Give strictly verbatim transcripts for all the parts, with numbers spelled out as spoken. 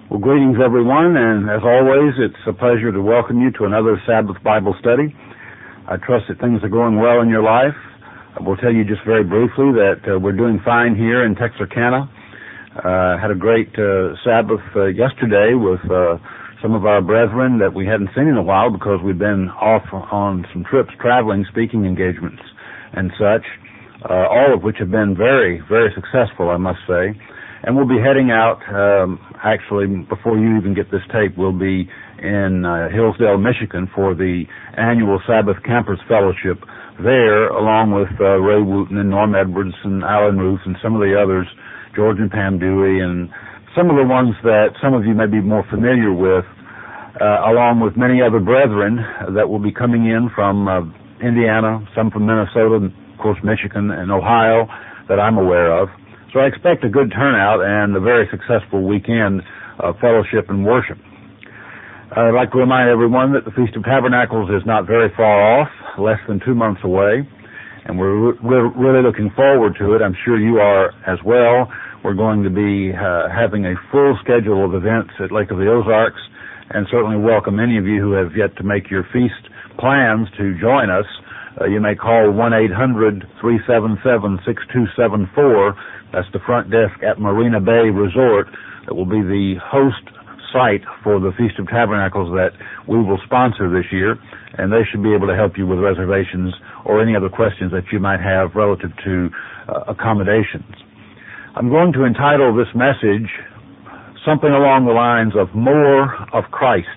Well, greetings, everyone, and as always, it's a pleasure to welcome you to another Sabbath Bible study. I trust that things are going well in your life. I will tell you just very briefly that uh, we're doing fine here in Texarkana. Uh, had a great uh, Sabbath uh, yesterday with uh, some of our brethren that we hadn't seen in a while because we've been off on some trips, traveling, speaking engagements, and such, uh, all of which have been very, very successful, I must say. And we'll be heading out, um, actually, before you even get this tape, we'll be in uh, Hillsdale, Michigan for the annual Sabbath Campers Fellowship there, along with uh, Ray Wooten and Norm Edwards and Alan Ruth and some of the others, George and Pam Dewey, and some of the ones that some of you may be more familiar with, uh, along with many other brethren that will be coming in from uh, Indiana, some from Minnesota, and of course Michigan and Ohio that I'm aware of. So I expect a good turnout and a very successful weekend of fellowship and worship. I'd like to remind everyone that the Feast of Tabernacles is not very far off, less than two months away, and we're, we're really looking forward to it. I'm sure you are as well. We're going to be uh, having a full schedule of events at Lake of the Ozarks, and certainly welcome any of you who have yet to make your feast plans to join us. Uh, you may call one eight hundred, three seven seven, six two seven four. That's the front desk at Marina Bay Resort. That will be the host site for the Feast of Tabernacles that we will sponsor this year, and they should be able to help you with reservations or any other questions that you might have relative to uh, accommodations. I'm going to entitle this message something along the lines of More of Christ.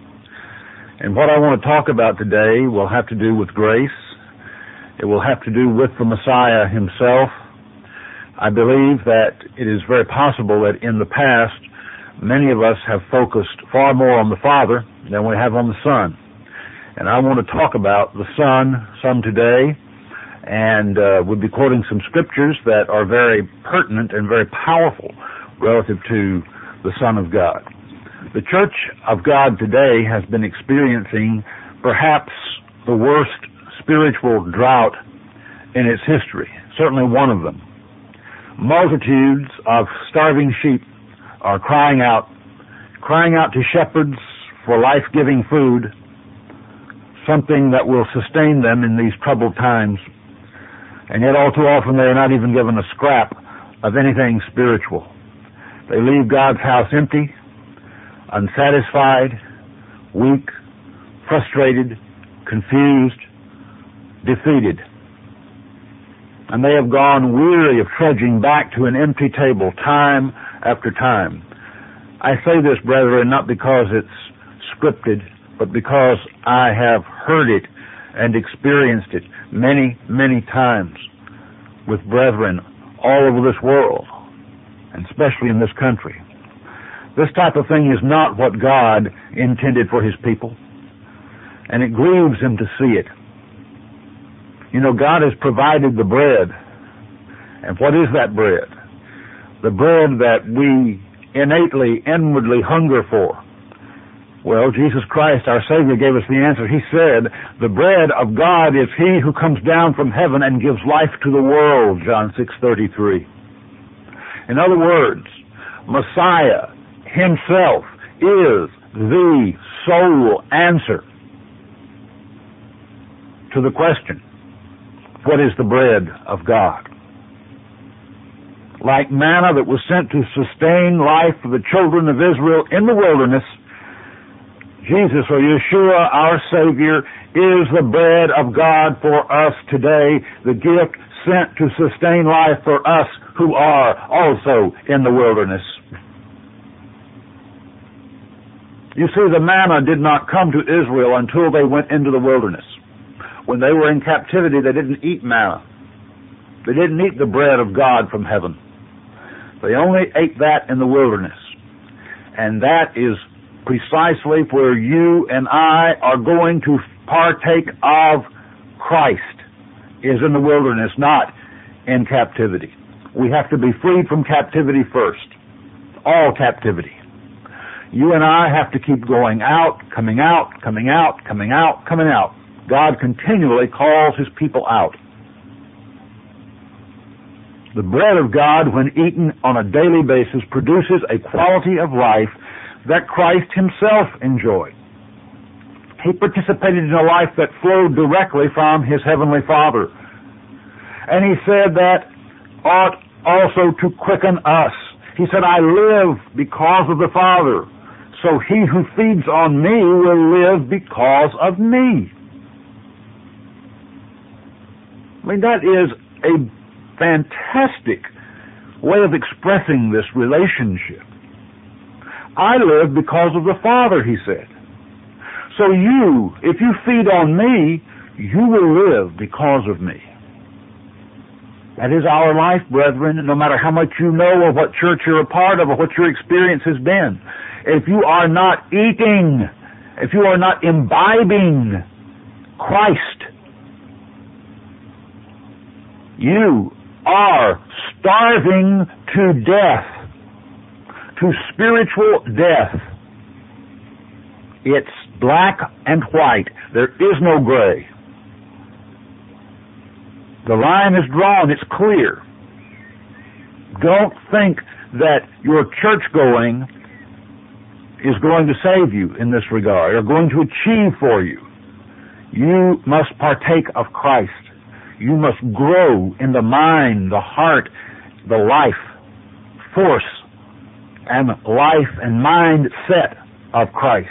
And what I want to talk about today will have to do with grace. It will have to do with the Messiah himself. I believe that it is very possible that in the past, many of us have focused far more on the Father than we have on the Son. And I want to talk about the Son some today, and uh, we'll be quoting some scriptures that are very pertinent and very powerful relative to the Son of God. The Church of God today has been experiencing perhaps the worst spiritual drought in its history, certainly one of them. Multitudes of starving sheep are crying out, crying out to shepherds for life-giving food, something that will sustain them in these troubled times. And yet all too often they are not even given a scrap of anything spiritual. They leave God's house empty, unsatisfied, weak, frustrated, confused, defeated. And they have gone weary of trudging back to an empty table time after time. I say this, brethren, not because it's scripted, but because I have heard it and experienced it many, many times with brethren all over this world, and especially in this country. This type of thing is not what God intended for his people, and it grieves him to see it. You know, God has provided the bread. And what is that bread? The bread that we innately, inwardly hunger for. Well, Jesus Christ, our Savior, gave us the answer. He said, the bread of God is he who comes down from heaven and gives life to the world, John six thirty-three. In other words, Messiah himself is the sole answer to the question, what is the bread of God? Like manna that was sent to sustain life for the children of Israel in the wilderness, Jesus, or Yeshua, our Savior, is the bread of God for us today, the gift sent to sustain life for us who are also in the wilderness. You see, the manna did not come to Israel until they went into the wilderness. When they were in captivity, they didn't eat manna. They didn't eat the bread of God from heaven. They only ate that in the wilderness. And that is precisely where you and I are going to partake of Christ, is in the wilderness, not in captivity. We have to be freed from captivity first. All captivity. You and I have to keep going out, coming out, coming out, coming out, coming out. God continually calls his people out. The bread of God, when eaten on a daily basis, produces a quality of life that Christ himself enjoyed. He participated in a life that flowed directly from his heavenly Father. And he said that ought also to quicken us. He said, I live because of the Father, so he who feeds on me will live because of me. I mean, that is a fantastic way of expressing this relationship. I live because of the Father, he said. So you, if you feed on me, you will live because of me. That is our life, brethren, no matter how much you know or what church you're a part of or what your experience has been. If you are not eating, if you are not imbibing Christ, you are starving to death, to spiritual death. It's black and white. There is no gray. The line is drawn. It's clear. Don't think that your church going is going to save you in this regard or going to achieve for you. You must partake of Christ. You must grow in the mind, the heart, the life force, and life and mind set of Christ.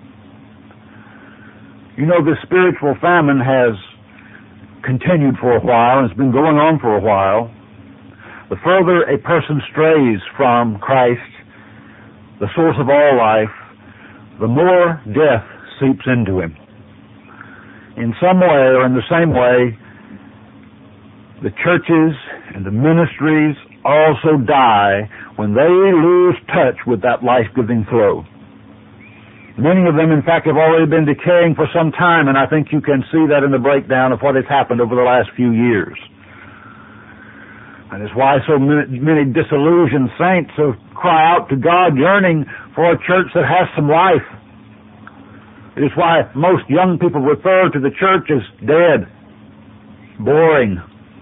You know, this spiritual famine has continued for a while, and it's been going on for a while. The further a person strays from Christ, the source of all life, the more death seeps into him. In some way or in the same way, the churches and the ministries also die when they lose touch with that life-giving flow. Many of them, in fact, have already been decaying for some time, and I think you can see that in the breakdown of what has happened over the last few years. And it's why so many, many disillusioned saints have cry out to God, yearning for a church that has some life. It is why most young people refer to the church as dead, boring.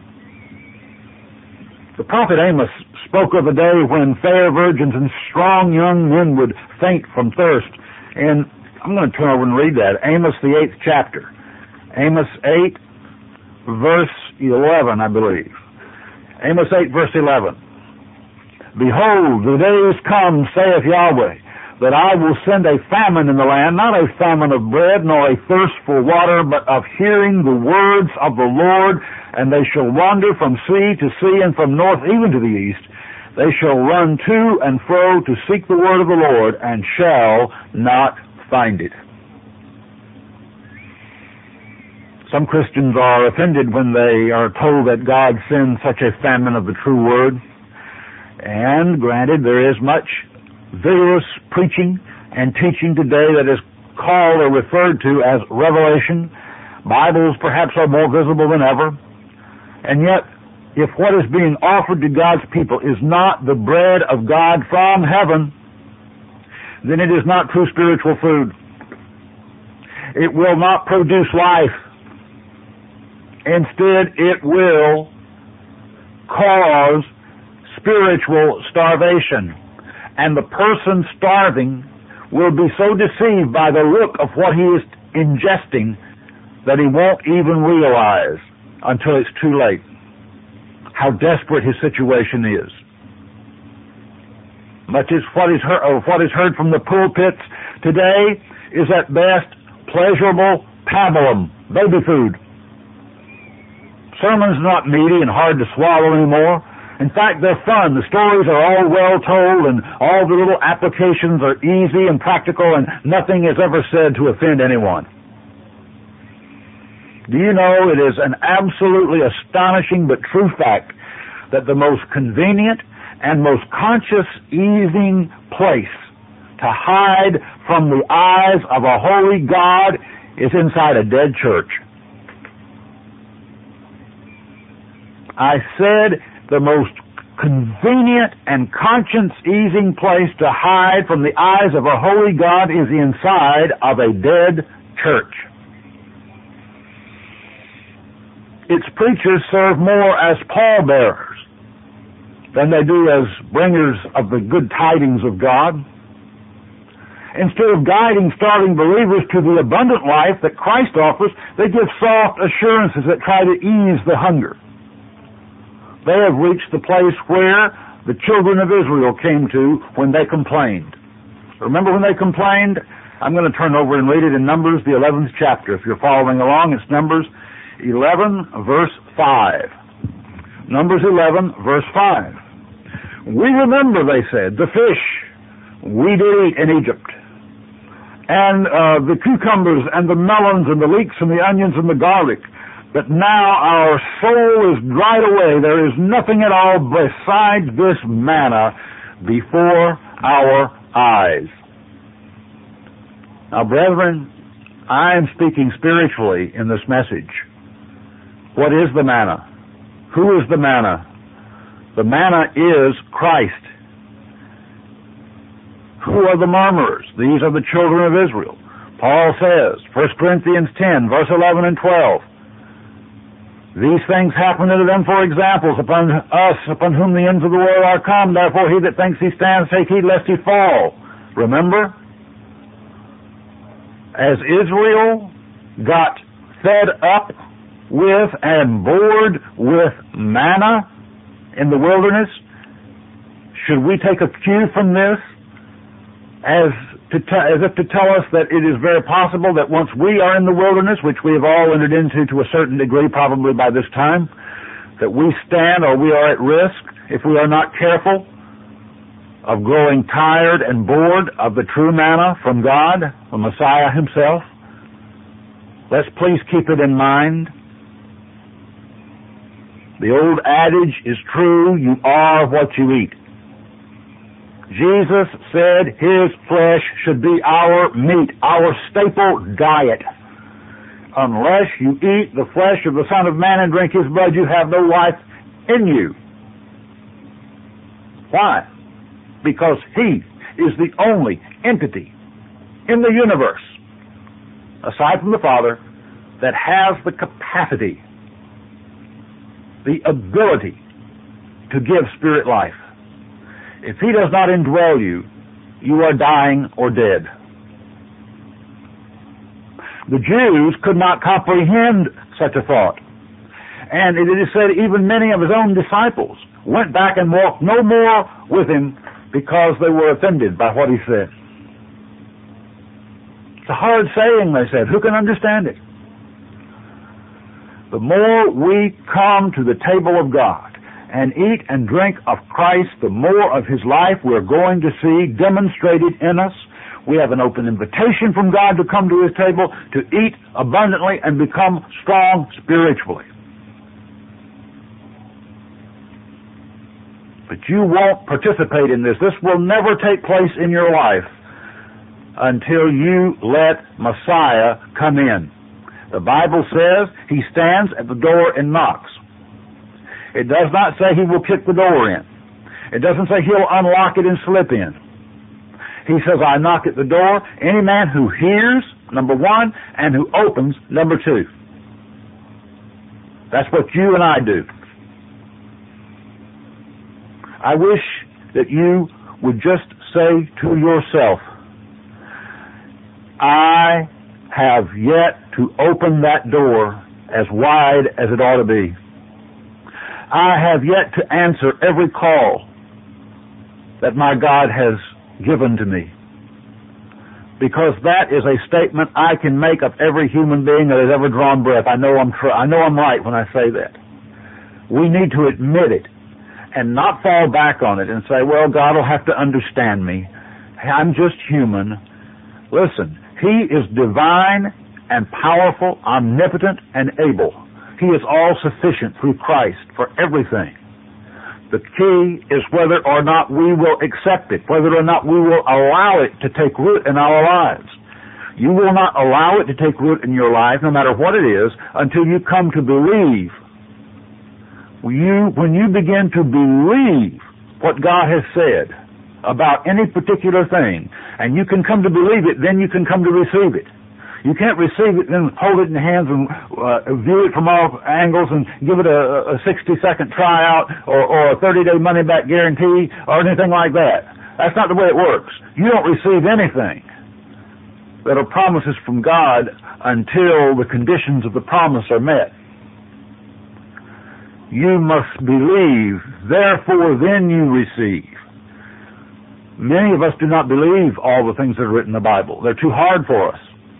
The prophet Amos spoke of a day when fair virgins and strong young men would faint from thirst. And I'm going to turn over and read that. Amos, the eighth chapter. Amos eight, verse eleven, I believe. Amos eight, verse eleven. Behold, the days come, saith Yahweh, that I will send a famine in the land, not a famine of bread, nor a thirst for water, but of hearing the words of the Lord, and they shall wander from sea to sea, and from north even to the east. They shall run to and fro to seek the word of the Lord, and shall not find it. Some Christians are offended when they are told that God sends such a famine of the true word. And granted, there is much vigorous preaching and teaching today that is called or referred to as revelation. Bibles perhaps are more visible than ever. And yet, if what is being offered to God's people is not the bread of God from heaven, then it is not true spiritual food. It will not produce life. Instead, it will cause spiritual starvation. And the person starving will be so deceived by the look of what he is ingesting that he won't even realize until it's too late how desperate his situation is. Much as what is heard, or what is heard from the pulpits today is at best pleasurable pablum, baby food. Sermons not meaty and hard to swallow anymore. In fact, they're fun. The stories are all well told, and all the little applications are easy and practical, and nothing is ever said to offend anyone. Do you know, it is an absolutely astonishing but true fact that the most convenient and most conscious easing place to hide from the eyes of a holy God is inside a dead church. I said the most convenient and conscience-easing place to hide from the eyes of a holy God is inside of a dead church. Its preachers serve more as pallbearers than they do as bringers of the good tidings of God. Instead of guiding starting believers to the abundant life that Christ offers, they give soft assurances that try to ease the hunger. They have reached the place where the children of Israel came to when they complained. Remember when they complained? I'm going to turn over and read it in Numbers, the eleventh chapter. If you're following along, it's Numbers eleven, verse five. Numbers eleven, verse five. We remember, they said, the fish we did eat in Egypt, and uh, the cucumbers and the melons and the leeks and the onions and the garlic. But now our soul is dried away. There is nothing at all besides this manna before our eyes. Now, brethren, I am speaking spiritually in this message. What is the manna? Who is the manna? The manna is Christ. Who are the murmurers? These are the children of Israel. Paul says, First Corinthians ten, verse eleven and twelve, these things happen unto them for examples upon us, upon whom the ends of the world are come. Therefore he that thinks he stands, take heed lest he fall. Remember? As Israel got fed up with and bored with manna in the wilderness, should we take a cue from this as to t- as if to tell us that it is very possible that once we are in the wilderness, which we have all entered into to a certain degree probably by this time, that we stand or we are at risk, if we are not careful, of growing tired and bored of the true manna from God, the Messiah himself? Let's please keep it in mind. The old adage is true, you are what you eat. Jesus said his flesh should be our meat, our staple diet. Unless you eat the flesh of the Son of Man and drink his blood, you have no life in you. Why? Because he is the only entity in the universe, aside from the Father, that has the capacity, the ability to give spirit life. If he does not indwell you, you are dying or dead. The Jews could not comprehend such a thought. And it is said even many of his own disciples went back and walked no more with him because they were offended by what he said. It's a hard saying, they said. Who can understand it? The more we come to the table of God and eat and drink of Christ, the more of his life we're going to see demonstrated in us. We have an open invitation from God to come to his table, to eat abundantly and become strong spiritually. But you won't participate in this. This will never take place in your life until you let Messiah come in. The Bible says he stands at the door and knocks. It does not say he will kick the door in. It doesn't say he'll unlock it and slip in. He says, I knock at the door. Any man who hears, number one, and who opens, number two. That's what you and I do. I wish that you would just say to yourself, I have yet to open that door as wide as it ought to be. I have yet to answer every call that my God has given to me. Because that is a statement I can make of every human being that has ever drawn breath. I know I'm tr- I know I'm right when I say that. We need to admit it and not fall back on it and say, well, God will have to understand me. I'm just human. Listen, he is divine and powerful, omnipotent, and able. He is all sufficient through Christ for everything. The key is whether or not we will accept it, whether or not we will allow it to take root in our lives. You will not allow it to take root in your life, no matter what it is, until you come to believe. You, when you begin to believe what God has said about any particular thing, and you can come to believe it, then you can come to receive it. You can't receive it and hold it in your hands and uh, view it from all angles and give it a, a sixty-second tryout or, or a thirty-day money-back guarantee or anything like that. That's not the way it works. You don't receive anything that are promises from God until the conditions of the promise are met. You must believe, therefore then you receive. Many of us do not believe all the things that are written in the Bible. They're too hard for us.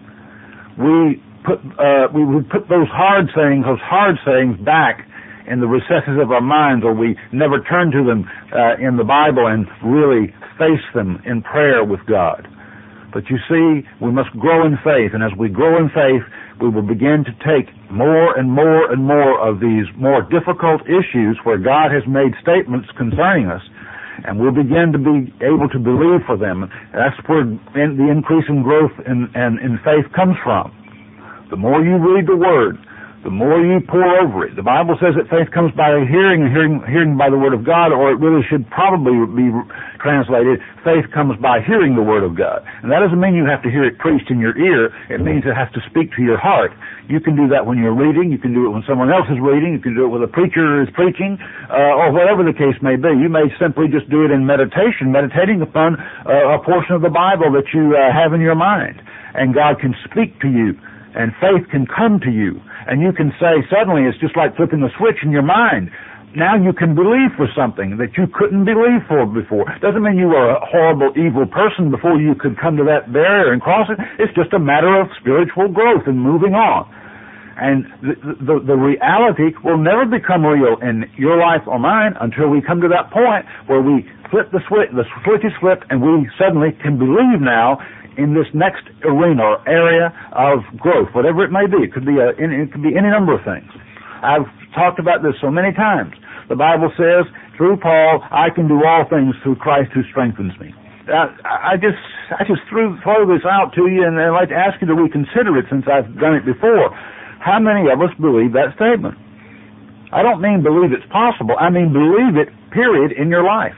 We put uh, we would put those hard sayings, those hard sayings back in the recesses of our minds, or we never turn to them uh, in the Bible and really face them in prayer with God. But you see, we must grow in faith, and as we grow in faith, we will begin to take more and more and more of these more difficult issues where God has made statements concerning us, and we'll begin to be able to believe for them. That's where the increase in growth in, in, in faith comes from. The more you read the Word, the more you pour over it. The Bible says that faith comes by hearing, and hearing, hearing by the Word of God, or it really should probably be translated, faith comes by hearing the Word of God. And that doesn't mean you have to hear it preached in your ear. It means it has to speak to your heart. You can do that when you're reading. You can do it when someone else is reading. You can do it when a preacher is preaching, uh, or whatever the case may be. You may simply just do it in meditation, meditating upon uh, a portion of the Bible that you uh, have in your mind. And God can speak to you, and faith can come to you. And you can say, suddenly it's just like flipping a switch in your mind. Now you can believe for something that you couldn't believe for before. Doesn't mean you were a horrible, evil person before you could come to that barrier and cross it. It's just a matter of spiritual growth and moving on. And the, the, the reality will never become real in your life or mine until we come to that point where we flip the switch, the switch is flipped, and we suddenly can believe now in this next arena or area of growth, whatever it may be. It could be a, it could be any number of things. I've talked about this so many times. The Bible says, through Paul, I can do all things through Christ who strengthens me. I, I just I just threw throw this out to you, and I'd like to ask you to reconsider it since I've done it before. How many of us believe that statement? I don't mean believe it's possible. I mean believe it, period, in your life.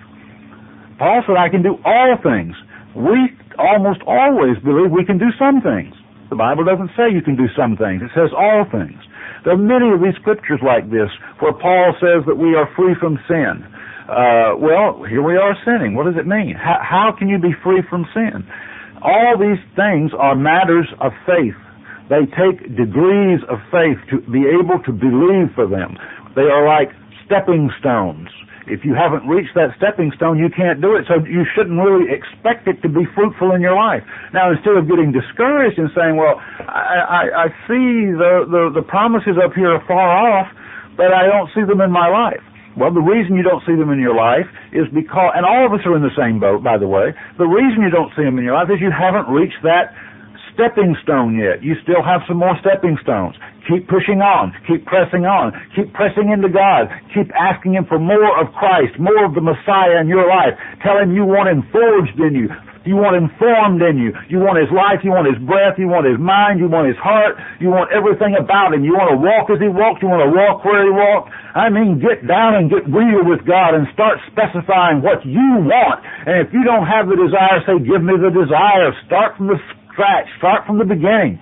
Paul said, I can do all things. We almost always believe we can do some things. The Bible doesn't say you can do some things. It says all things. There are many of these scriptures like this where Paul says that we are free from sin. Uh, well, here we are sinning. What does it mean? How, how can you be free from sin? All these things are matters of faith. They take degrees of faith to be able to believe for them. They are like stepping stones. If you haven't reached that stepping stone, you can't do it, so you shouldn't really expect it to be fruitful in your life. Now, instead of getting discouraged and saying, well, I, I, I see the, the, the promises up here are far off, but I don't see them in my life. Well, the reason you don't see them in your life is because, and all of us are in the same boat, by the way, the reason you don't see them in your life is you haven't reached that stepping stone yet. You still have some more stepping stones. Keep pushing on. Keep pressing on. Keep pressing into God. Keep asking Him for more of Christ, more of the Messiah in your life. Tell Him you want Him forged in you. You want Him formed in you. You want His life. You want His breath. You want His mind. You want His heart. You want everything about Him. You want to walk as He walked. You want to walk where He walked. I mean, get down and get real with God and start specifying what you want. And if you don't have the desire, say, give me the desire. Start from the scratch. Start from the beginning.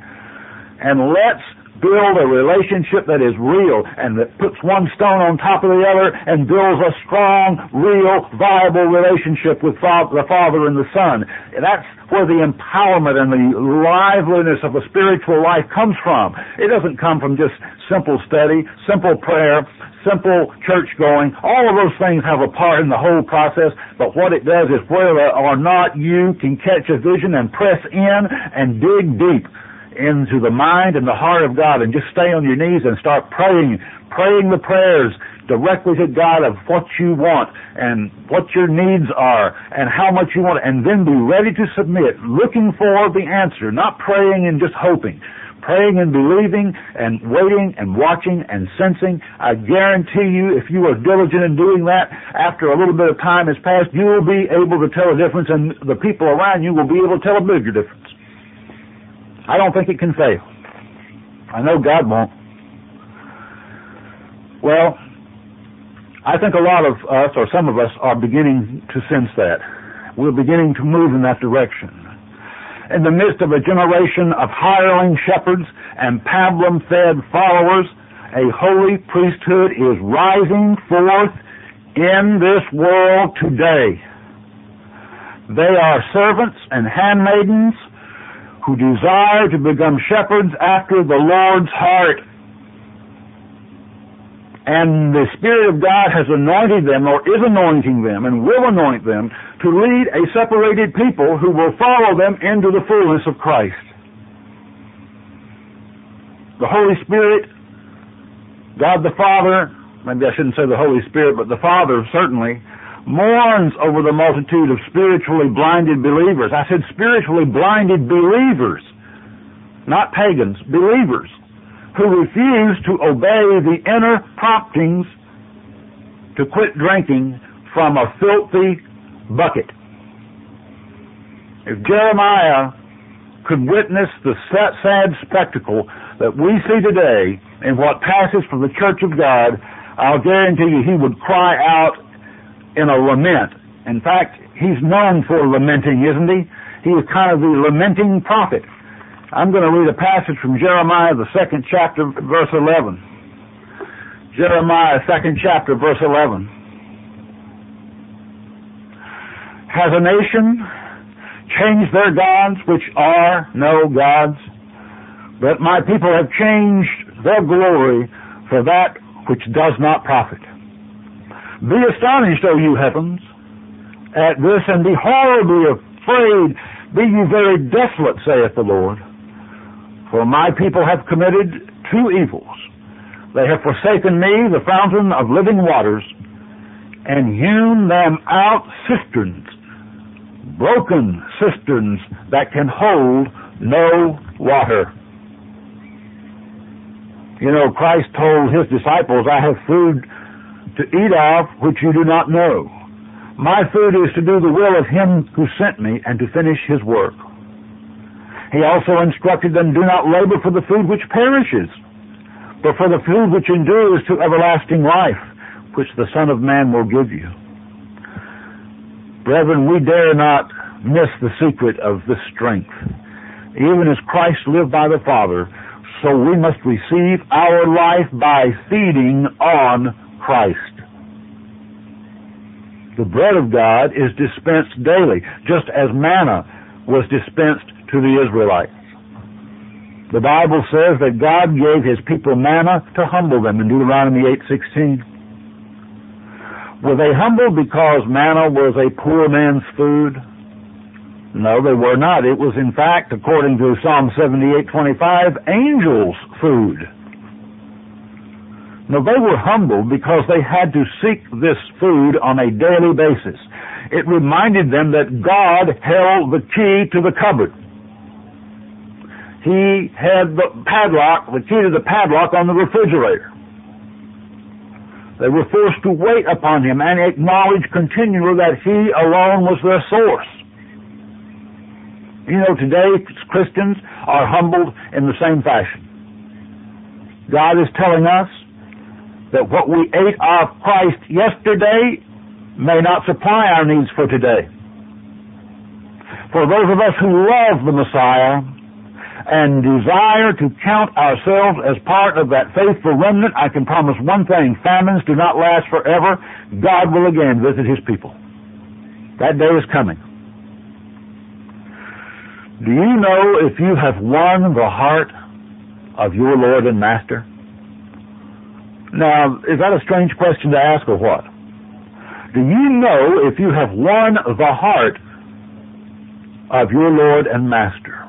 And let's build a relationship that is real and that puts one stone on top of the other and builds a strong, real, viable relationship with the Father and the Son. That's where the empowerment and the liveliness of a spiritual life comes from. It doesn't come from just simple study, simple prayer, simple church going. All of those things have a part in the whole process, but what it does is whether or not you can catch a vision and press in and dig deep into the mind and the heart of God and just stay on your knees and start praying, praying the prayers directly to God of what you want and what your needs are and how much you want, and then be ready to submit, looking for the answer, not praying and just hoping. Praying and believing and waiting and watching and sensing. I guarantee you, if you are diligent in doing that, after a little bit of time has passed, you will be able to tell a difference, and the people around you will be able to tell a bigger difference. I don't think it can fail. I know God won't. Well, I think a lot of us, or some of us, are beginning to sense that. We're beginning to move in that direction. In the midst of a generation of hireling shepherds and pablum-fed followers, a holy priesthood is rising forth in this world today. They are servants and handmaidens who desire to become shepherds after the Lord's heart. And the Spirit of God has anointed them, or is anointing them, and will anoint them, to lead a separated people who will follow them into the fullness of Christ. The Holy Spirit, God the Father, maybe I shouldn't say the Holy Spirit, but the Father certainly, mourns over the multitude of spiritually blinded believers. I said spiritually blinded believers, not pagans, believers, who refuse to obey the inner promptings to quit drinking from a filthy bucket. If Jeremiah could witness the sad spectacle that we see today in what passes for the church of God, I'll guarantee you he would cry out in a lament. In fact, he's known for lamenting, isn't he? He is kind of the lamenting prophet. I'm going to read a passage from Jeremiah, the second chapter, verse eleven. Jeremiah, second chapter, verse eleven. Has a nation changed their gods, which are no gods? But my people have changed their glory for that which does not profit. Be astonished, O you heavens, at this, and be horribly afraid. Be ye very desolate, saith the Lord. For my people have committed two evils. They have forsaken me, the fountain of living waters, and hewn them out cisterns, broken cisterns that can hold no water. You know, Christ told his disciples, I have food to eat of which you do not know. My food is to do the will of him who sent me and to finish his work. He also instructed them, do not labor for the food which perishes, but for the food which endures to everlasting life, which the Son of Man will give you. Brethren, we dare not miss the secret of this strength. Even as Christ lived by the Father, so we must receive our life by feeding on Christ. The bread of God is dispensed daily, just as manna was dispensed to the Israelites. The Bible says that God gave his people manna to humble them in Deuteronomy eight sixteen. Were they humbled because manna was a poor man's food? No, they were not. It was, in fact, according to Psalm seventy-eight twenty-five, angels' food. No, they were humbled because they had to seek this food on a daily basis. It reminded them that God held the key to the cupboard. He had the padlock, the key to the padlock on the refrigerator. They were forced to wait upon him and acknowledge continually that he alone was their source. You know, today Christians are humbled in the same fashion. God is telling us that what we ate of Christ yesterday may not supply our needs for today. For those of us who love the Messiah and desire to count ourselves as part of that faithful remnant, I can promise one thing: famines do not last forever. God will again visit his people. That day is coming. Do you know if you have won the heart of your Lord and Master? Now, is that a strange question to ask or what? Do you know if you have won the heart of your Lord and Master?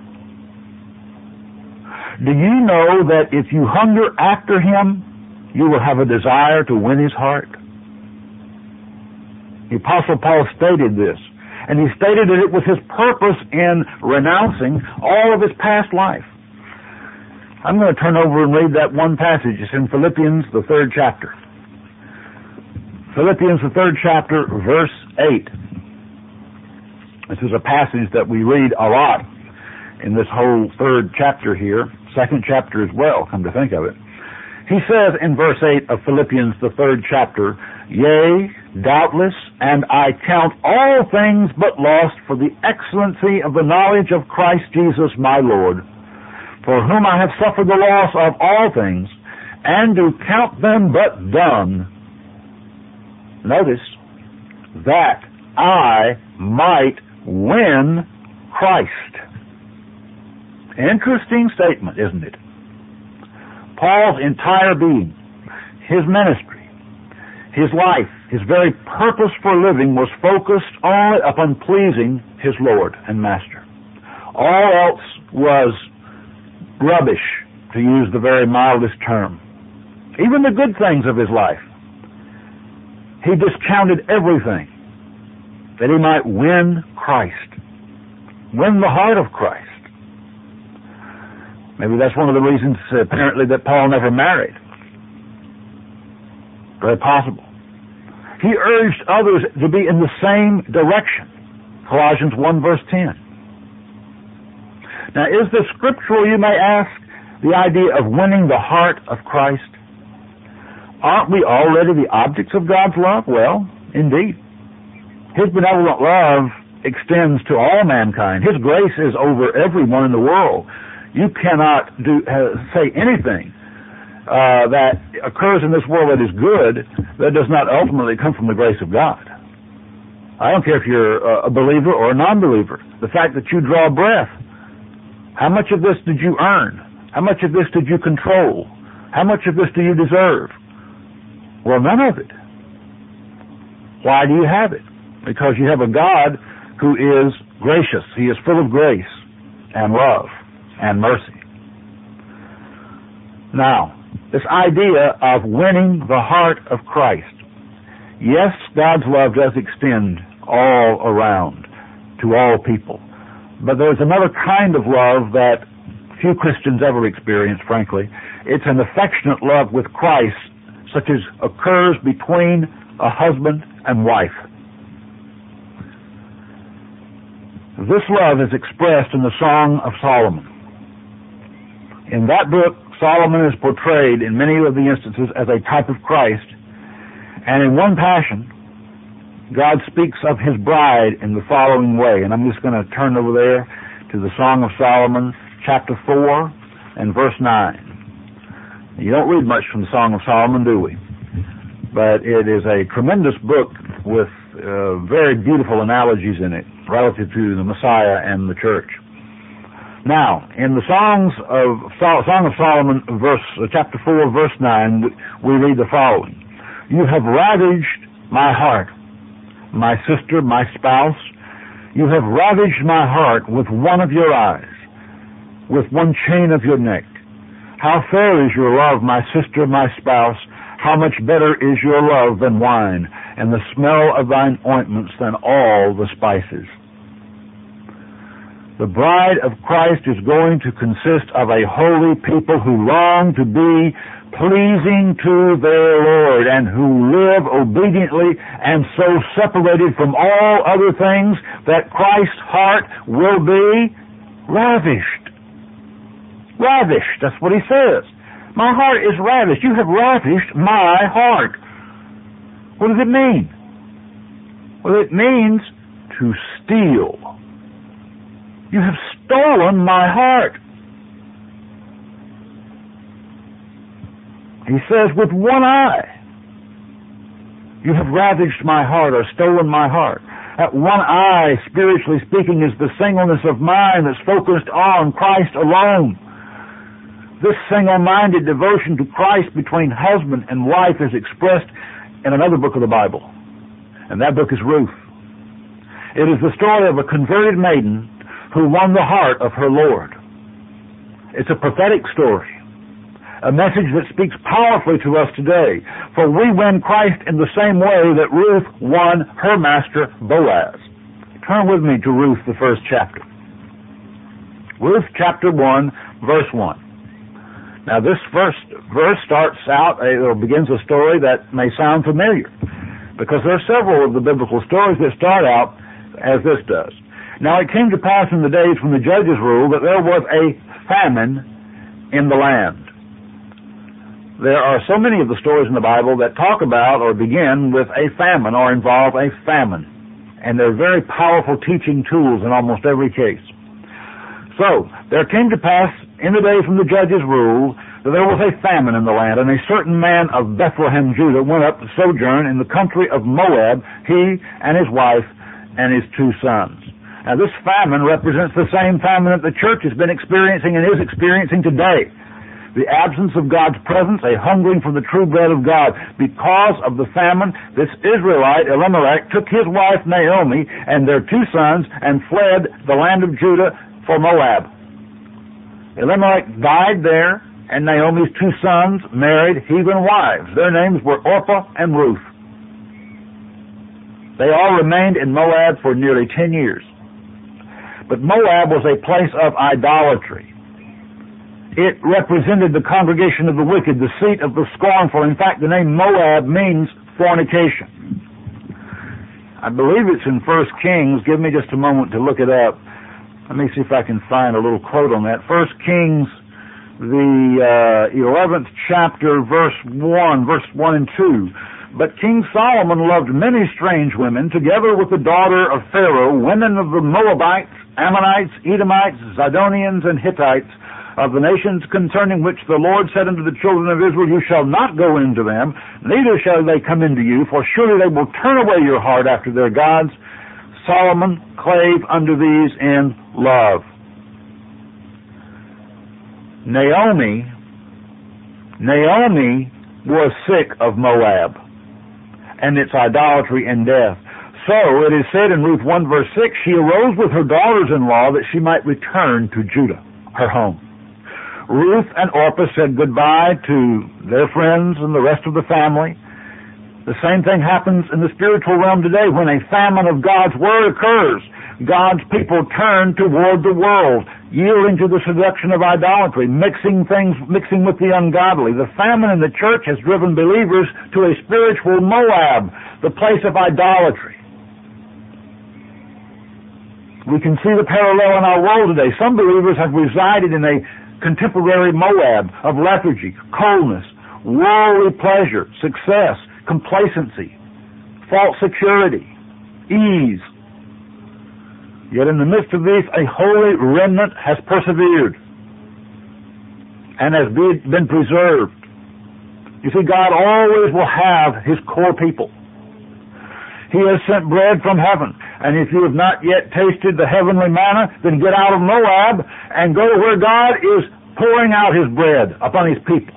Do you know that if you hunger after him, you will have a desire to win his heart? The Apostle Paul stated this, and he stated that it was his purpose in renouncing all of his past life. I'm going to turn over and read that one passage. It's in Philippians, the third chapter. Philippians, the third chapter, verse eight. This is a passage that we read a lot in this whole third chapter here. Second chapter as well, come to think of it. He says in verse eight of Philippians, the third chapter, Yea, doubtless, and I count all things but lost for the excellency of the knowledge of Christ Jesus my Lord, for whom I have suffered the loss of all things, and do count them but dung. Notice, that I might win Christ. Interesting statement, isn't it? Paul's entire being, his ministry, his life, his very purpose for living was focused only upon pleasing his Lord and Master. All else was rubbish, to use the very mildest term. Even the good things of his life. He discounted everything that he might win Christ, win the heart of Christ. Maybe that's one of the reasons, uh, apparently, that Paul never married. Very possible. He urged others to be in the same direction. Colossians one verse ten. Now, is this scriptural, you may ask, the idea of winning the heart of Christ? Aren't we already the objects of God's love? Well, indeed. His benevolent love extends to all mankind. His grace is over everyone in the world. You cannot do uh, say anything uh, that occurs in this world that is good that does not ultimately come from the grace of God. I don't care if you're a believer or a non-believer. The fact that you draw breath, how much of this did you earn? How much of this did you control? How much of this do you deserve? Well, none of it. Why do you have it? Because you have a God who is gracious. He is full of grace and love and mercy. Now, this idea of winning the heart of Christ. Yes, God's love does extend all around to all people. But there's another kind of love that few Christians ever experience, frankly. It's an affectionate love with Christ, such as occurs between a husband and wife. This love is expressed in the Song of Solomon. In that book, Solomon is portrayed in many of the instances as a type of Christ, and in one passion, God speaks of his bride in the following way, and I'm just going to turn over there to the Song of Solomon, chapter four and verse nine. You don't read much from the Song of Solomon, do we? But it is a tremendous book with uh, very beautiful analogies in it relative to the Messiah and the church. Now, in the Songs of Song of Solomon, verse uh, chapter four, verse nine, we, we read the following: "You have ravaged my heart, my sister, my spouse. You have ravaged my heart with one of your eyes, with one chain of your neck. How fair is your love, my sister, my spouse! How much better is your love than wine, and the smell of thine ointments than all the spices." The bride of Christ is going to consist of a holy people who long to be pleasing to their Lord and who live obediently and so separated from all other things that Christ's heart will be ravished. Ravished, that's what he says. My heart is ravished. You have ravished my heart. What does it mean? Well, it means to steal. You have stolen my heart. He says, with one eye, you have ravaged my heart or stolen my heart. That one eye, spiritually speaking, is the singleness of mind that's focused on Christ alone. This single-minded devotion to Christ between husband and wife is expressed in another book of the Bible, and that book is Ruth. It is the story of a converted maiden who won the heart of her Lord. It's a prophetic story, a message that speaks powerfully to us today, for we win Christ in the same way that Ruth won her master, Boaz. Turn with me to Ruth, the first chapter. Ruth chapter one, verse one. Now this first verse starts out, or begins a story that may sound familiar, because there are several of the biblical stories that start out as this does. Now it came to pass in the days when the judges ruled that there was a famine in the land. There are so many of the stories in the Bible that talk about or begin with a famine or involve a famine. And they're very powerful teaching tools in almost every case. So, there came to pass in the days when the judges ruled that there was a famine in the land, and a certain man of Bethlehem, Judah, went up to sojourn in the country of Moab, he and his wife and his two sons. Now, this famine represents the same famine that the church has been experiencing and is experiencing today. The absence of God's presence, a hungering for the true bread of God. Because of the famine, this Israelite, Elimelech, took his wife Naomi and their two sons and fled the land of Judah for Moab. Elimelech died there, and Naomi's two sons married heathen wives. Their names were Orpah and Ruth. They all remained in Moab for nearly ten years. But Moab was a place of idolatry. It represented the congregation of the wicked, the seat of the scornful. In fact, the name Moab means fornication. I believe it's in First Kings. Give me just a moment to look it up. Let me see if I can find a little quote on that. First Kings, the uh, eleventh chapter, verse one, verse one and two. But King Solomon loved many strange women, together with the daughter of Pharaoh, women of the Moabites, Ammonites, Edomites, Zidonians, and Hittites, of the nations concerning which the Lord said unto the children of Israel, you shall not go into them, neither shall they come into you, for surely they will turn away your heart after their gods. Solomon clave unto these in love. Naomi, Naomi was sick of Moab and its idolatry and death. So it is said in Ruth one verse six, she arose with her daughters-in-law that she might return to Judah, her home. Ruth and Orpah said goodbye to their friends and the rest of the family. The same thing happens in the spiritual realm today. When a famine of God's Word occurs, God's people turn toward the world, yielding to the seduction of idolatry, mixing things, mixing with the ungodly. The famine in the church has driven believers to a spiritual Moab, the place of idolatry. We can see the parallel in our world today. Some believers have resided in a contemporary Moab of lethargy, coldness, worldly pleasure, success, complacency, false security, ease. Yet in the midst of these, a holy remnant has persevered and has been preserved. You see, God always will have His core people. He has sent bread from heaven. And if you have not yet tasted the heavenly manna, then get out of Moab and go to where God is pouring out His bread upon His people.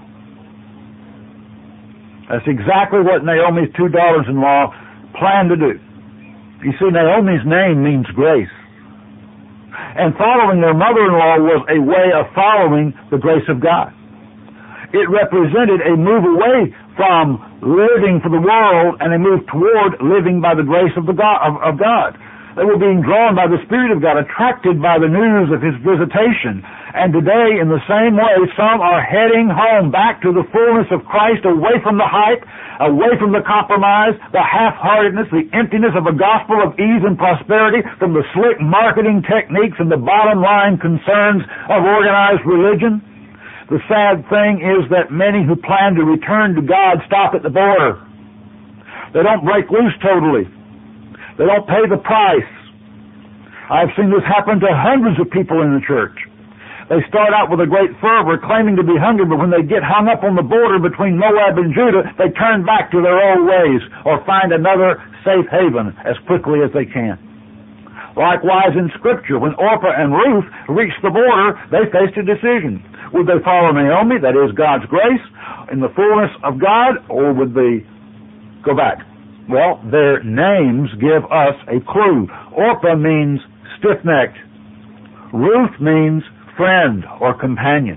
That's exactly what Naomi's two daughters-in-law planned to do. You see, Naomi's name means grace. And following their mother-in-law was a way of following the grace of God. It represented a move away from living for the world and a move toward living by the grace of, the God, of, of God. They were being drawn by the Spirit of God, attracted by the news of His visitation. And today, in the same way, some are heading home back to the fullness of Christ, away from the hype, away from the compromise, the half-heartedness, the emptiness of a gospel of ease and prosperity, from the slick marketing techniques and the bottom-line concerns of organized religion. The sad thing is that many who plan to return to God stop at the border. They don't break loose totally. They don't pay the price. I've seen this happen to hundreds of people in the church. They start out with a great fervor, claiming to be hungry, but when they get hung up on the border between Moab and Judah, they turn back to their old ways or find another safe haven as quickly as they can. Likewise in Scripture, when Orpah and Ruth reached the border, they faced a decision. Would they follow Naomi, that is God's grace, in the fullness of God, or would they go back? Well, their names give us a clue. Orpah means stiff-necked. Ruth means friend or companion.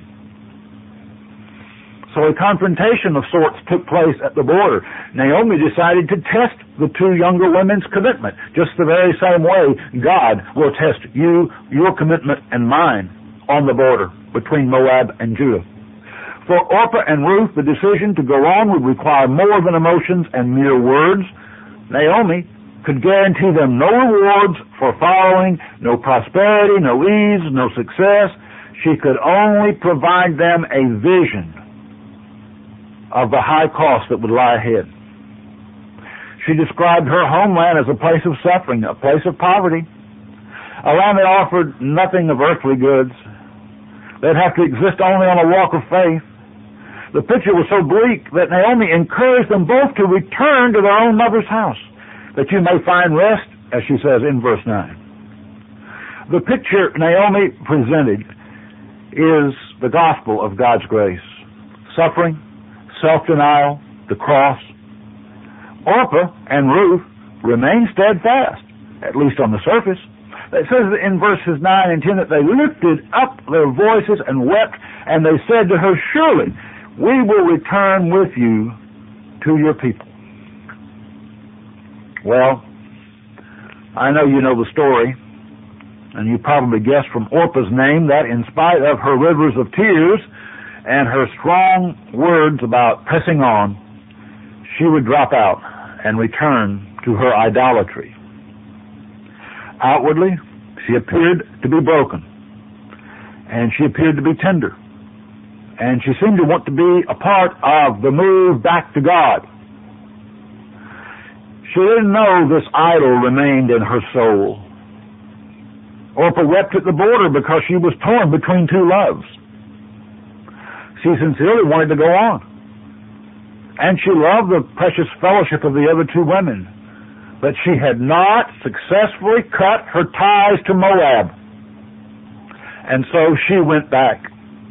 So a confrontation of sorts took place at the border. Naomi decided to test the two younger women's commitment, just the very same way God will test you, your commitment, and mine on the border between Moab and Judah. For Orpah and Ruth, the decision to go on would require more than emotions and mere words. Naomi could guarantee them no rewards for following, no prosperity, no ease, no success. She could only provide them a vision of the high cost that would lie ahead. She described her homeland as a place of suffering, a place of poverty, a land that offered nothing of earthly goods. They'd have to exist only on a walk of faith. The picture was so bleak that Naomi encouraged them both to return to their own mother's house, that you may find rest, as she says in verse nine. The picture Naomi presented is the gospel of God's grace. Suffering, self-denial, the cross. Orpah and Ruth remained steadfast, at least on the surface. It says in verses nine and ten that they lifted up their voices and wept, and they said to her, surely we will return with you to your people. Well, I know you know the story, and you probably guessed from Orpah's name that in spite of her rivers of tears and her strong words about pressing on, she would drop out and return to her idolatry. Outwardly, she appeared to be broken, and she appeared to be tender, and she seemed to want to be a part of the move back to God. She didn't know this idol remained in her soul. Orpah wept at the border because she was torn between two loves. She sincerely wanted to go on, and she loved the precious fellowship of the other two women, but she had not successfully cut her ties to Moab, and so she went back.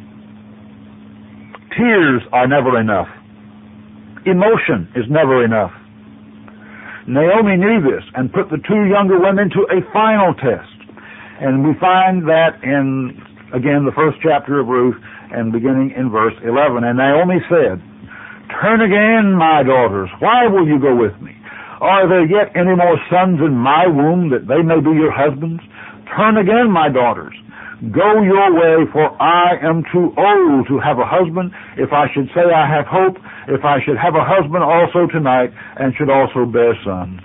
Tears are never enough. Emotion is never enough. Naomi knew this and put the two younger women to a final test. And we find that in, again, the first chapter of Ruth and beginning in verse eleven. And Naomi said, turn again, my daughters. Why will you go with me? Are there yet any more sons in my womb that they may be your husbands? Turn again, my daughters. Go your way, for I am too old to have a husband. If I should say I have hope, if I should have a husband also tonight, and should also bear sons.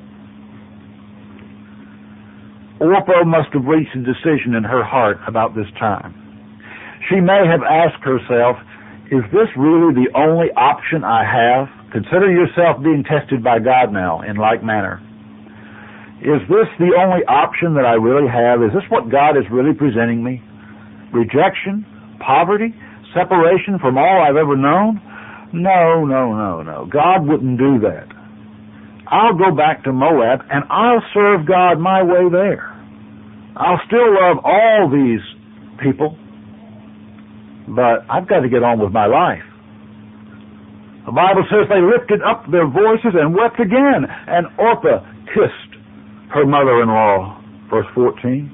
Orpah must have reached a decision in her heart about this time. She may have asked herself, is this really the only option I have? Consider yourself being tested by God now in like manner. Is this the only option that I really have? Is this what God is really presenting me? Rejection? Poverty? Separation from all I've ever known? No, no, no, no. God wouldn't do that. I'll go back to Moab and I'll serve God my way there. I'll still love all these people, but I've got to get on with my life. The Bible says they lifted up their voices and wept again, and Orpah kissed her mother-in-law, verse fourteen.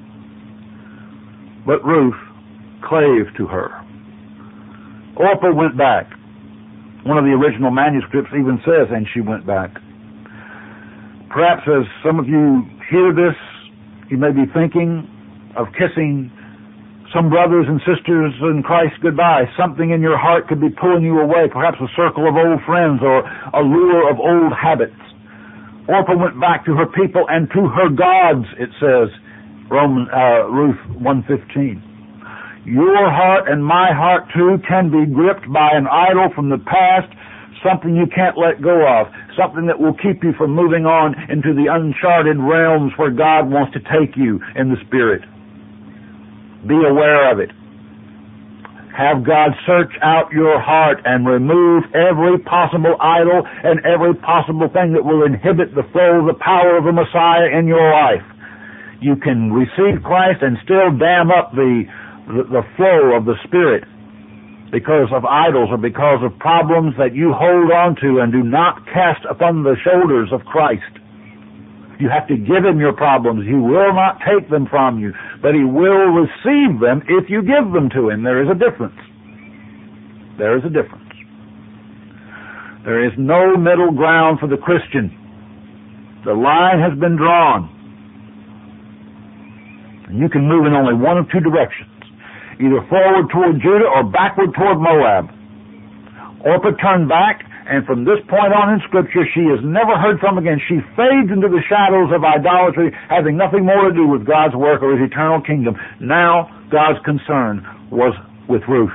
But Ruth clave to her. Orpah went back. One of the original manuscripts even says, and she went back. Perhaps as some of you hear this, you may be thinking of kissing some brothers and sisters in Christ goodbye. Something in your heart could be pulling you away, perhaps a circle of old friends or a lure of old habits. Orpah went back to her people and to her gods, it says, Roman, uh, Ruth one fifteen. Your heart and my heart, too, can be gripped by an idol from the past, something you can't let go of, something that will keep you from moving on into the uncharted realms where God wants to take you in the Spirit. Be aware of it. Have God search out your heart and remove every possible idol and every possible thing that will inhibit the flow of the power of the Messiah in your life. You can receive Christ and still dam up the, the, the flow of the Spirit because of idols or because of problems that you hold on to and do not cast upon the shoulders of Christ. You have to give Him your problems. He will not take them from you, but He will receive them if you give them to Him. There is a difference. There is a difference. There is no middle ground for the Christian. The line has been drawn. And you can move in only one of two directions, either forward toward Judah or backward toward Moab. Orpah turned back, and from this point on in Scripture, she is never heard from again. She fades into the shadows of idolatry, having nothing more to do with God's work or His eternal kingdom. Now, God's concern was with Ruth.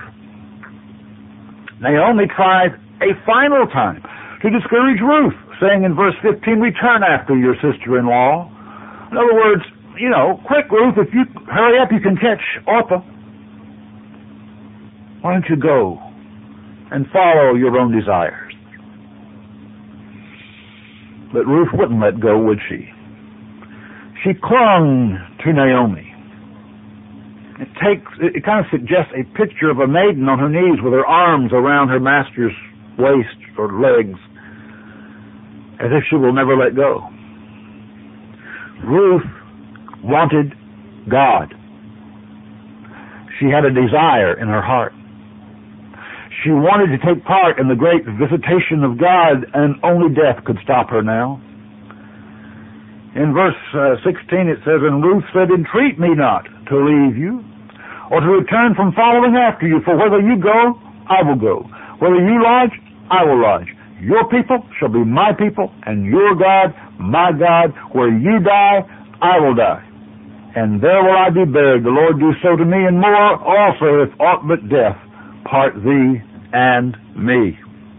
Naomi tried a final time to discourage Ruth, saying in verse fifteen, return after your sister-in-law. In other words, you know, quick, Ruth, if you hurry up, you can catch Orpah. Why don't you go and follow your own desires? But Ruth wouldn't let go, would she? She clung to Naomi. It takes, it kind of suggests a picture of a maiden on her knees with her arms around her master's waist or legs, as if she will never let go. Ruth wanted God. She had a desire in her heart. She wanted to take part in the great visitation of God, and only death could stop her now. In verse uh, sixteen it says, "And Ruth said, Entreat me not to leave you, or to return from following after you, for whether you go, I will go. Whether you lodge, I will lodge. Your people shall be my people, and your God, my God. Where you die, I will die. And there will I be buried. The Lord do so to me, and more also, if aught but death part thee and me."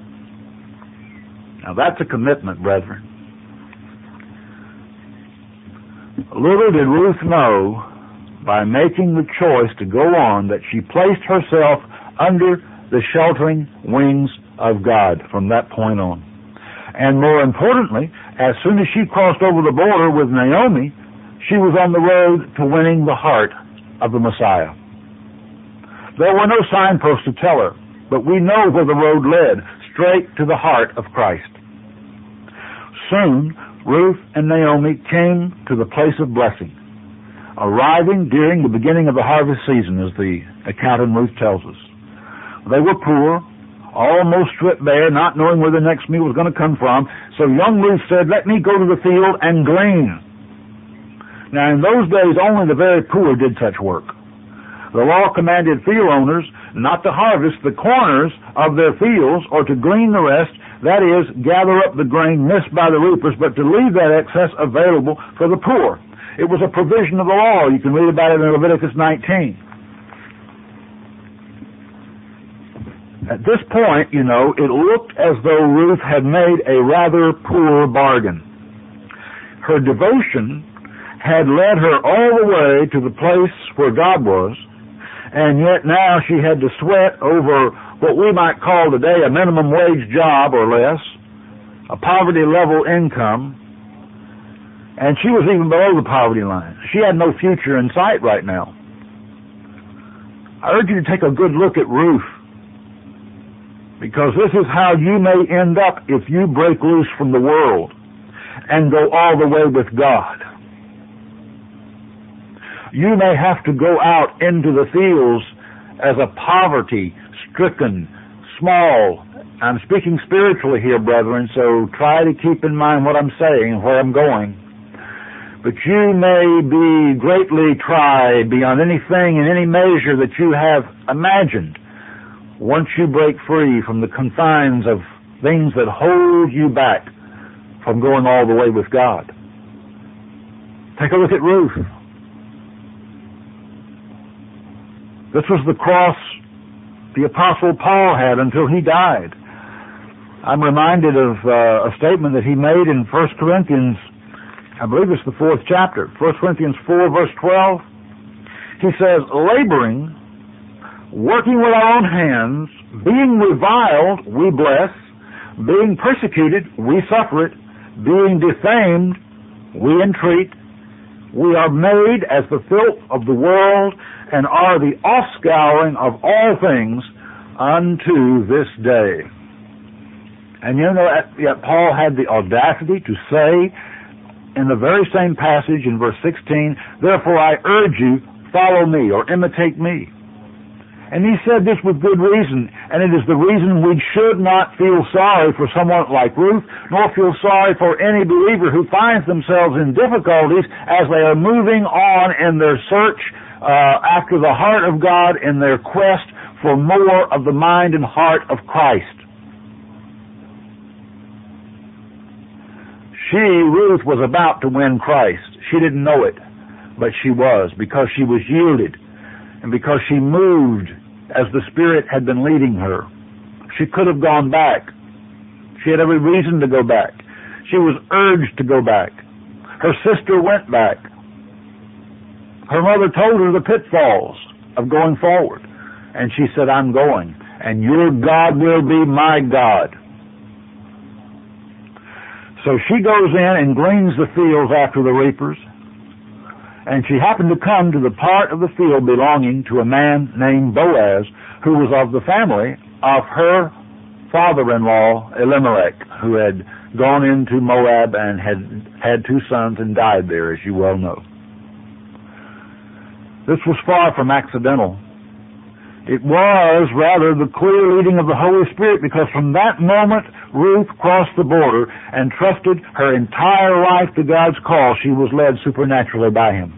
Now that's a commitment, brethren. Little did Ruth know, by making the choice to go on, that she placed herself under the sheltering wings of God from that point on. And more importantly, as soon as she crossed over the border with Naomi, she was on the road to winning the heart of the Messiah. There were no signposts to tell her, but we know where the road led, straight to the heart of Christ. Soon, Ruth and Naomi came to the place of blessing, arriving during the beginning of the harvest season, as the account in Ruth tells us. They were poor, almost stripped bare, not knowing where the next meal was going to come from, so young Ruth said, "Let me go to the field and glean." Now, in those days, only the very poor did such work. The law commanded field owners not to harvest the corners of their fields or to glean the rest, that is, gather up the grain missed by the reapers, but to leave that excess available for the poor. It was a provision of the law. You can read about it in Leviticus nineteen. At this point, you know, it looked as though Ruth had made a rather poor bargain. Her devotion had led her all the way to the place where God was, and yet now she had to sweat over what we might call today a minimum wage job or less, a poverty level income, and she was even below the poverty line. She had no future in sight right now. I urge you to take a good look at Ruth, because this is how you may end up if you break loose from the world and go all the way with God. You may have to go out into the fields as a poverty-stricken, small, I'm speaking spiritually here, brethren, so try to keep in mind what I'm saying and where I'm going. But you may be greatly tried beyond anything and any measure that you have imagined once you break free from the confines of things that hold you back from going all the way with God. Take a look at Ruth. This was the cross the Apostle Paul had until he died. I'm reminded of uh, a statement that he made in First Corinthians, I believe it's the fourth chapter, First Corinthians four, verse twelve. He says, "Laboring, working with our own hands, being reviled, we bless, being persecuted, we suffer it, being defamed, we entreat. We are made as the filth of the world, and are the offscouring of all things unto this day." And you know, yet Paul had the audacity to say in the very same passage in verse sixteen, "Therefore I urge you, follow me," or imitate me. And he said this with good reason, and it is the reason we should not feel sorry for someone like Ruth, nor feel sorry for any believer who finds themselves in difficulties as they are moving on in their search uh, after the heart of God, in their quest for more of the mind and heart of Christ. She, Ruth, was about to win Christ. She didn't know it, but she was, because she was yielded and because she moved as the Spirit had been leading her. She could have gone back. She had every reason to go back. She was urged to go back. Her sister went back. Her mother told her the pitfalls of going forward. And she said, "I'm going, and your God will be my God." So she goes in and gleans the fields after the reapers. And she happened to come to the part of the field belonging to a man named Boaz, who was of the family of her father-in-law Elimelech, who had gone into Moab and had had two sons and died there, as you well know. This was far from accidental. It was rather the clear leading of the Holy Spirit, because from that moment Ruth crossed the border and trusted her entire life to God's call. She was led supernaturally by Him.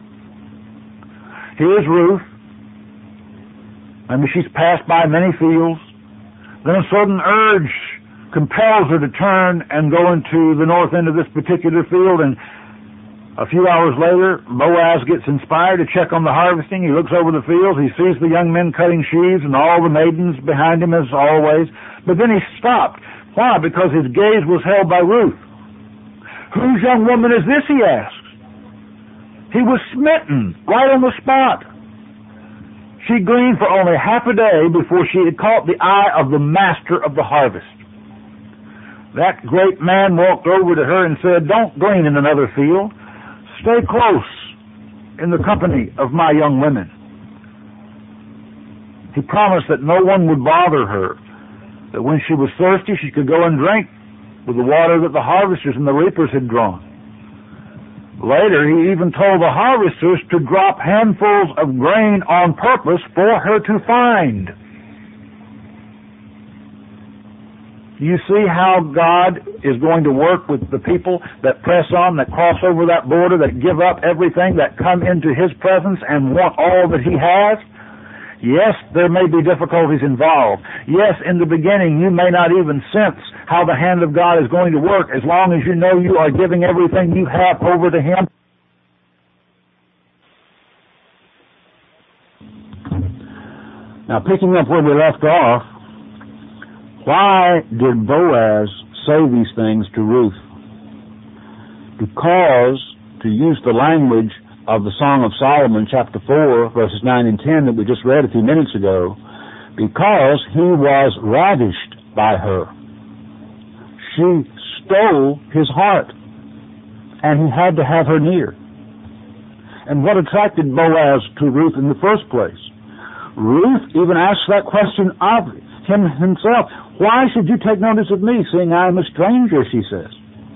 Here's Ruth. Maybe she's passed by many fields. Then a sudden urge compels her to turn and go into the north end of this particular field, and a few hours later, Boaz gets inspired to check on the harvesting. He looks over the fields. He sees the young men cutting sheaves and all the maidens behind him as always. But then he stopped. Why? Because his gaze was held by Ruth. Whose young woman is this, he asks. He was smitten right on the spot. She gleaned for only half a day before she had caught the eye of the master of the harvest. That great man walked over to her and said, "Don't glean in another field. Stay close in the company of my young women." He promised that no one would bother her, that when she was thirsty she could go and drink with the water that the harvesters and the reapers had drawn. Later, he even told the harvesters to drop handfuls of grain on purpose for her to find. You see how God is going to work with the people that press on, that cross over that border, that give up everything, that come into His presence and want all that He has? Yes, there may be difficulties involved. Yes, in the beginning you may not even sense how the hand of God is going to work, as long as you know you are giving everything you have over to Him. Now, picking up where we left off, why did Boaz say these things to Ruth? Because, to use the language of the Song of Solomon, chapter four, verses nine and ten that we just read a few minutes ago, because he was ravished by her. She stole his heart, and he had to have her near. And what attracted Boaz to Ruth in the first place? Ruth even asked that question of him himself. "Why should you take notice of me, seeing I am a stranger?" she says.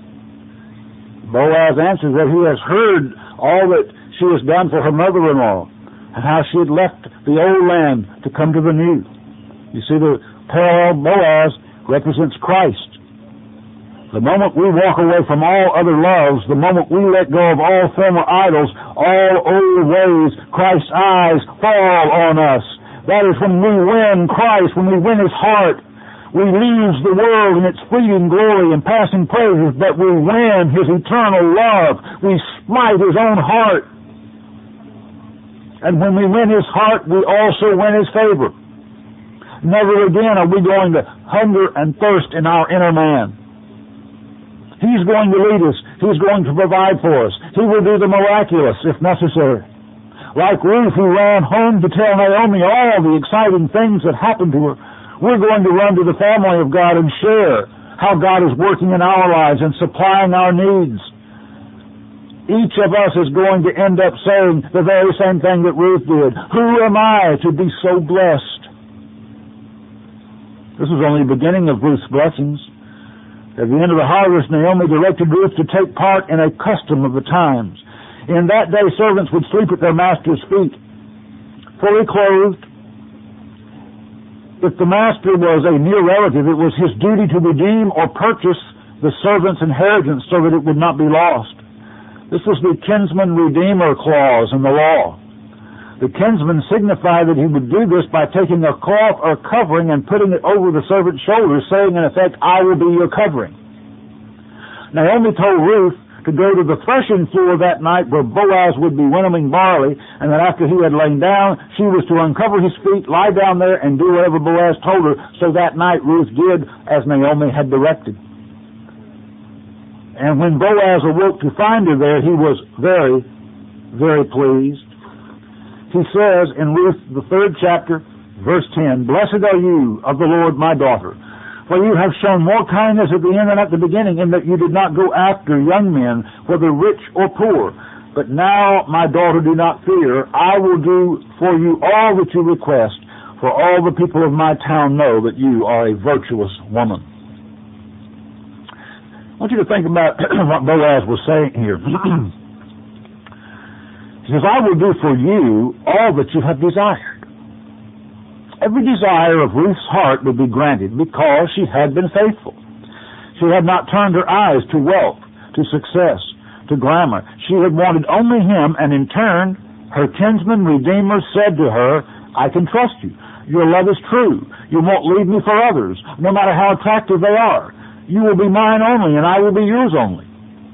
Boaz answers that he has heard all that she has done for her mother-in-law, and how she had left the old land to come to the new. You see, the parallel Boaz represents Christ. The moment we walk away from all other loves, the moment we let go of all former idols, all old ways, Christ's eyes fall on us. That is when we win Christ, when we win His heart. We lose the world and its fleeting glory and passing praises, but we win His eternal love. We smite His own heart. And when we win His heart, we also win His favor. Never again are we going to hunger and thirst in our inner man. He's going to lead us. He's going to provide for us. He will do the miraculous if necessary. Like Ruth, who ran home to tell Naomi all the exciting things that happened to her, we're going to run to the family of God and share how God is working in our lives and supplying our needs. Each of us is going to end up saying the very same thing that Ruth did. Who am I to be so blessed? This is only the beginning of Ruth's blessings. At the end of the harvest, Naomi directed Ruth to take part in a custom of the times. In that day, servants would sleep at their master's feet, fully clothed. If the master was a near relative, it was his duty to redeem or purchase the servant's inheritance so that it would not be lost. This was the kinsman-redeemer clause in the law. The kinsman signified that he would do this by taking a cloth or covering and putting it over the servant's shoulders, saying in effect, "I will be your covering." Naomi told Ruth to go to the threshing floor that night where Boaz would be winnowing barley, and that after he had lain down, she was to uncover his feet, lie down there, and do whatever Boaz told her. So that night Ruth did as Naomi had directed. And when Boaz awoke to find her there, he was very, very pleased. He says in Ruth, the third chapter, verse ten, "Blessed are you of the Lord, my daughter, for you have shown more kindness at the end than at the beginning, in that you did not go after young men, whether rich or poor. But now, my daughter, do not fear. I will do for you all that you request, for all the people of my town know that you are a virtuous woman. I want you to think about what Boaz was saying here. He says, I will do for you all that you have desired. Every desire of Ruth's heart would be granted because she had been faithful. She had not turned her eyes to wealth, to success, to glamour. She had wanted only him, and in turn, her kinsman redeemer said to her, I can trust you. Your love is true. You won't leave me for others, no matter how attractive they are. You will be mine only, and I will be yours only.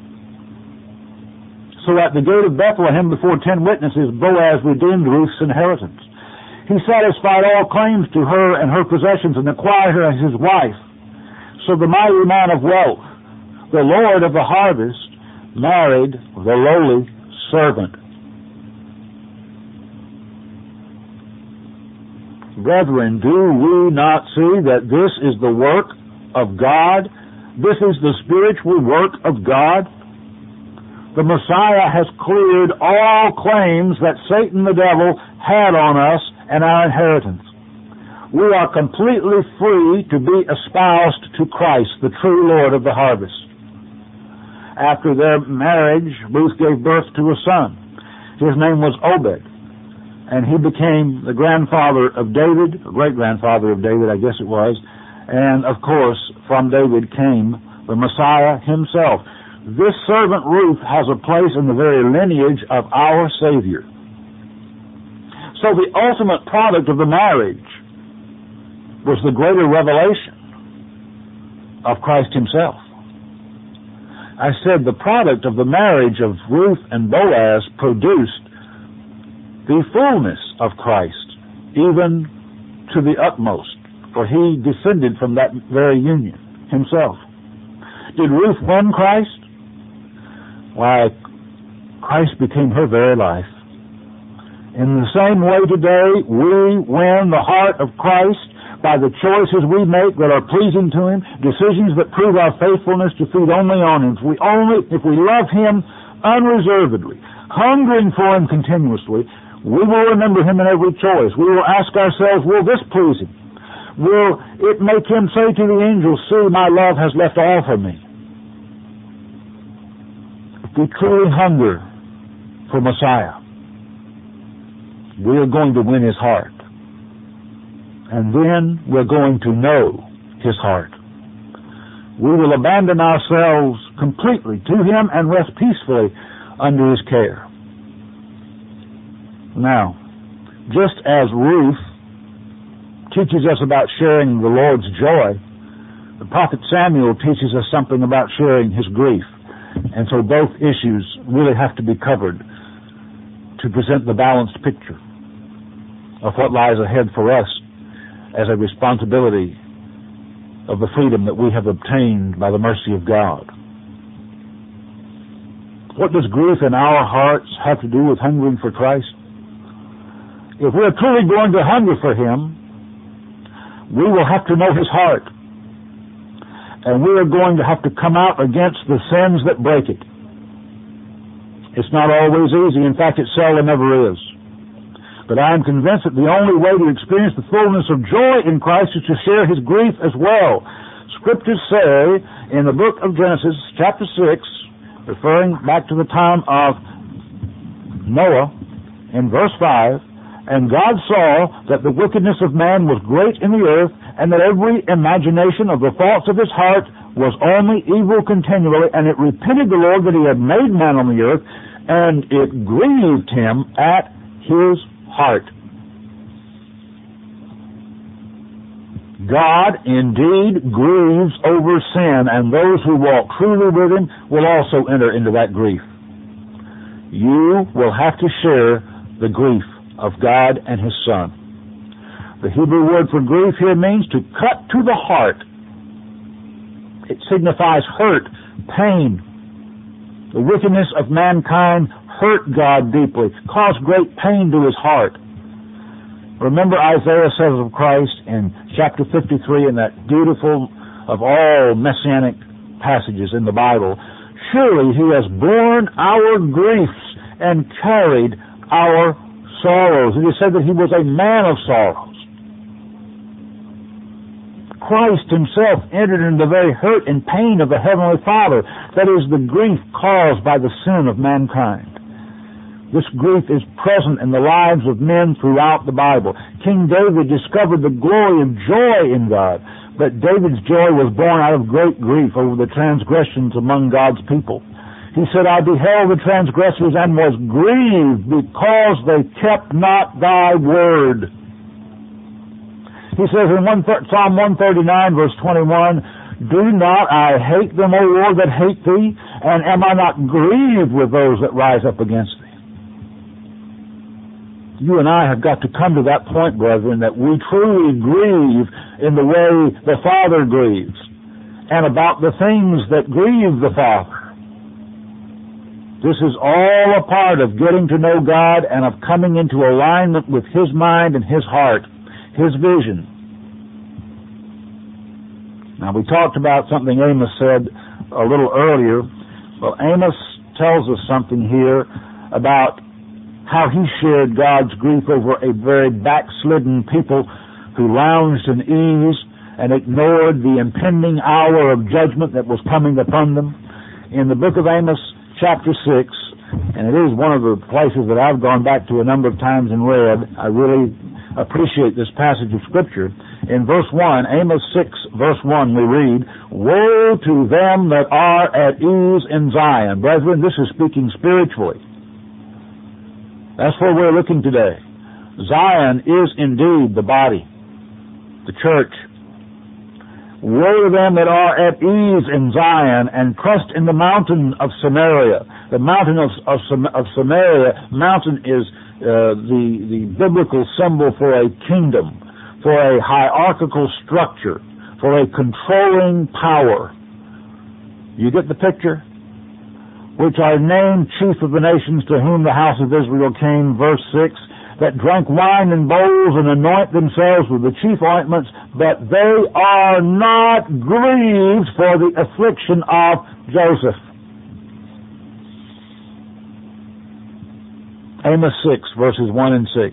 So at the gate of Bethlehem, before ten witnesses, Boaz redeemed Ruth's inheritance. He satisfied all claims to her and her possessions and acquired her as his wife. So the mighty man of wealth, the Lord of the harvest, married the lowly servant. Brethren, do we not see that this is the work of God? This is the spiritual work of God? The Messiah has cleared all claims that Satan the devil had on us and our inheritance. We are completely free to be espoused to Christ, the true Lord of the harvest. After their marriage, Ruth gave birth to a son. His name was Obed, and he became the grandfather of David, great-grandfather of David, I guess it was, and of course, from David came the Messiah himself. This servant Ruth has a place in the very lineage of our Savior. So the ultimate product of the marriage was the greater revelation of Christ himself. I said the product of the marriage of Ruth and Boaz produced the fullness of Christ, even to the utmost, for he descended from that very union himself. Did Ruth win Christ? Why, Christ became her very life. In the same way today, we win the heart of Christ by the choices we make that are pleasing to him, decisions that prove our faithfulness to feed only on him. If we only, if we love him unreservedly, hungering for him continuously, we will remember him in every choice. We will ask ourselves, will this please him? Will it make him say to the angels, see, my love has left all for me? If we truly hunger for Messiah, we are going to win his heart. And then we're going to know his heart. We will abandon ourselves completely to him and rest peacefully under his care. Now, just as Ruth teaches us about sharing the Lord's joy, the prophet Samuel teaches us something about sharing his grief. And so both issues really have to be covered to present the balanced picture of what lies ahead for us as a responsibility of the freedom that we have obtained by the mercy of God. What does grief in our hearts have to do with hungering for Christ? If we're truly going to hunger for him, we will have to know his heart. And we are going to have to come out against the sins that break it. It's not always easy. In fact, it seldom ever is. But I am convinced that the only way to experience the fullness of joy in Christ is to share his grief as well. Scriptures say in the book of Genesis, chapter six, referring back to the time of Noah, in verse five, and God saw that the wickedness of man was great in the earth, and that every imagination of the thoughts of his heart was only evil continually, and it repented the Lord that he had made man on the earth, and it grieved him at his heart. God indeed grieves over sin, and those who walk truly with him will also enter into that grief. You will have to share the grief of God and his Son. The Hebrew word for grief here means to cut to the heart. It signifies hurt, pain. The wickedness of mankind hurt God deeply, caused great pain to his heart. Remember Isaiah says of Christ in chapter fifty-three, in that beautiful of all messianic passages in the Bible, surely he has borne our griefs and carried our sorrows. It is said that he was a man of sorrows. Christ himself entered into the very hurt and pain of the Heavenly Father. That is, the grief caused by the sin of mankind. This grief is present in the lives of men throughout the Bible. King David discovered the glory of joy in God, but David's joy was born out of great grief over the transgressions among God's people. He said, I beheld the transgressors and was grieved because they kept not thy word. He says in Psalm one thirty-nine, verse twenty-one, do not I hate them, O Lord, that hate thee? And am I not grieved with those that rise up against thee? You and I have got to come to that point, brethren, that we truly grieve in the way the Father grieves, and about the things that grieve the Father. This is all a part of getting to know God and of coming into alignment with His mind and His heart, His vision. Now, we talked about something Amos said a little earlier. Well, Amos tells us something here about how he shared God's grief over a very backslidden people who lounged in ease and ignored the impending hour of judgment that was coming upon them. In the book of Amos, chapter six, and it is one of the places that I've gone back to a number of times and read. I really appreciate this passage of Scripture. In verse one, Amos six, verse one, we read, woe to them that are at ease in Zion. Brethren, this is speaking spiritually. That's where we're looking today. Zion is indeed the body, the church. Woe to them that are at ease in Zion and trust in the mountain of Samaria. The mountain of, of, of Samaria, mountain is uh, the, the biblical symbol for a kingdom, for a hierarchical structure, for a controlling power. You get the picture? Which are named chief of the nations to whom the house of Israel came, verse six, that drank wine in bowls and anoint themselves with the chief ointments, but they are not grieved for the affliction of Joseph. Amos six, verses one and six.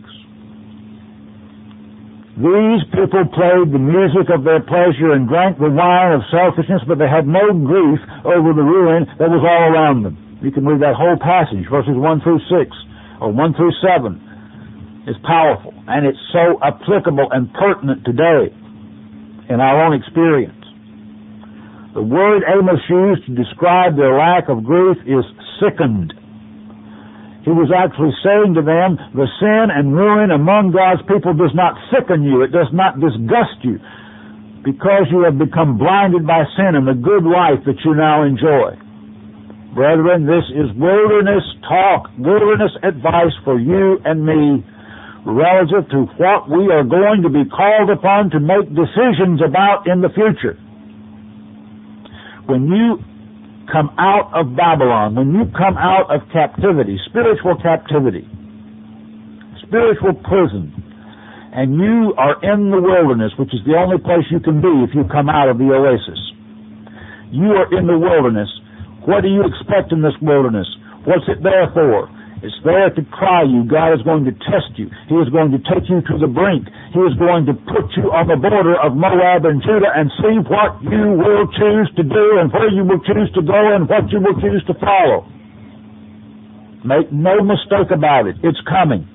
These people played the music of their pleasure and drank the wine of selfishness, but they had no grief over the ruin that was all around them. You can read that whole passage, verses one through six, or one through seven. It's powerful, and it's so applicable and pertinent today in our own experience. The word Amos used to describe their lack of grief is sickened. He was actually saying to them, the sin and ruin among God's people does not sicken you. It does not disgust you because you have become blinded by sin and the good life that you now enjoy. Brethren, this is wilderness talk, wilderness advice for you and me relative to what we are going to be called upon to make decisions about in the future. When you come out of Babylon, when you come out of captivity, spiritual captivity, spiritual prison, and you are in the wilderness, which is the only place you can be if you come out of the oasis. You are in the wilderness. What do you expect in this wilderness? What's it there for? It's there to try you. God is going to test you. He is going to take you to the brink. He is going to put you on the border of Moab and Judah and see what you will choose to do and where you will choose to go and what you will choose to follow. Make no mistake about it. It's coming.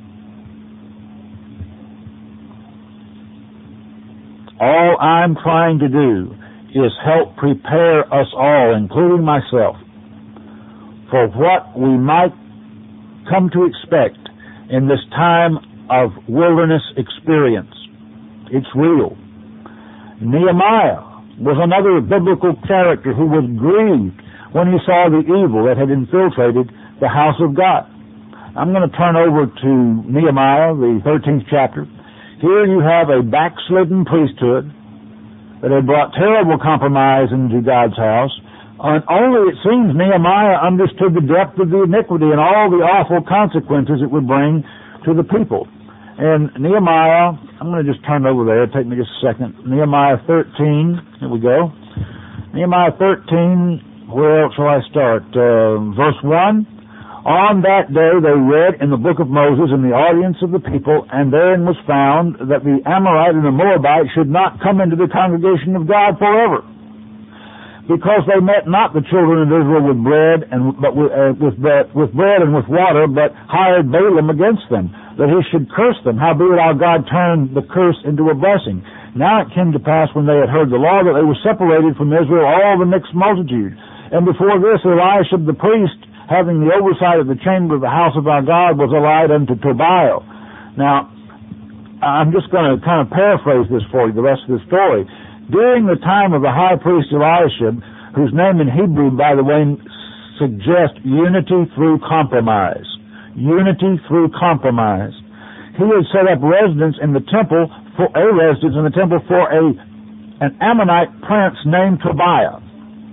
All I'm trying to do is help prepare us all, including myself, for what we might come to expect in this time of wilderness experience. It's real. Nehemiah was another biblical character who was grieved when he saw the evil that had infiltrated the house of God. I'm going to turn over to Nehemiah, the thirteenth chapter. Here you have a backslidden priesthood that had brought terrible compromise into God's house. And only, it seems, Nehemiah understood the depth of the iniquity and all the awful consequences it would bring to the people. And Nehemiah, I'm going to just turn over there. Take me just a second. Nehemiah thirteen. Here we go. Nehemiah thirteen, where else shall I start? Uh, verse one. On that day they read in the book of Moses in the audience of the people, and therein was found that the Amorite and the Moabite should not come into the congregation of God forever, because they met not the children of Israel with bread and but with, uh, with, uh, with bread and with water, but hired Balaam against them, that he should curse them. Howbeit our God turned the curse into a blessing. Now it came to pass, when they had heard the law, that they were separated from Israel all the mixed multitude. And before this Eliashib the priest, having the oversight of the chamber of the house of our God, was allied unto Tobiah. Now, I'm just going to kind of paraphrase this for you, the rest of the story. During the time of the high priest Eliashib, whose name in Hebrew, by the way, suggests unity through compromise. Unity through compromise. He had set up residence in the temple, for a residence in the temple for a an Ammonite prince named Tobiah.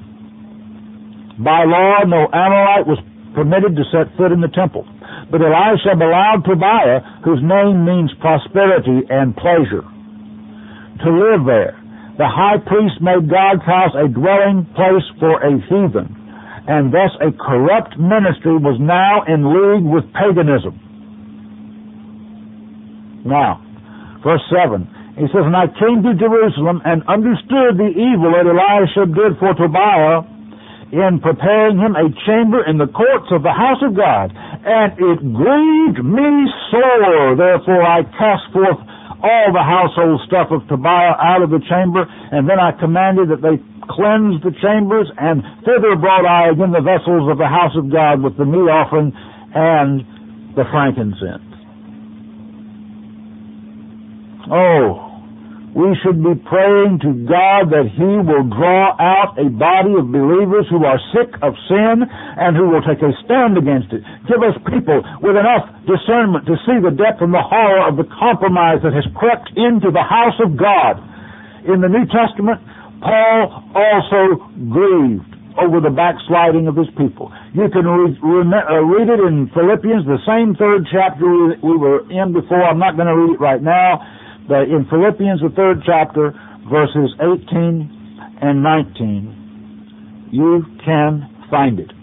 By law, no Amorite was permitted to set foot in the temple. But Eliashib allowed Tobiah, whose name means prosperity and pleasure, to live there. The high priest made God's house a dwelling place for a heathen, and thus a corrupt ministry was now in league with paganism. Now, verse seven, he says, And I came to Jerusalem and understood the evil that Eliashib did for Tobiah, in preparing him a chamber in the courts of the house of God, and it grieved me sore. Therefore I cast forth all the household stuff of Tobiah out of the chamber, and then I commanded that they cleanse the chambers, and thither brought I again the vessels of the house of God with the meat offering and the frankincense. Oh, we should be praying to God that He will draw out a body of believers who are sick of sin and who will take a stand against it. Give us people with enough discernment to see the depth and the horror of the compromise that has crept into the house of God. In the New Testament, Paul also grieved over the backsliding of his people. You can re- re- uh, read it in Philippians, the same third chapter we were in before. I'm not going to read it right now. But in Philippians, the third chapter, verses eighteen and nineteen, you can find it.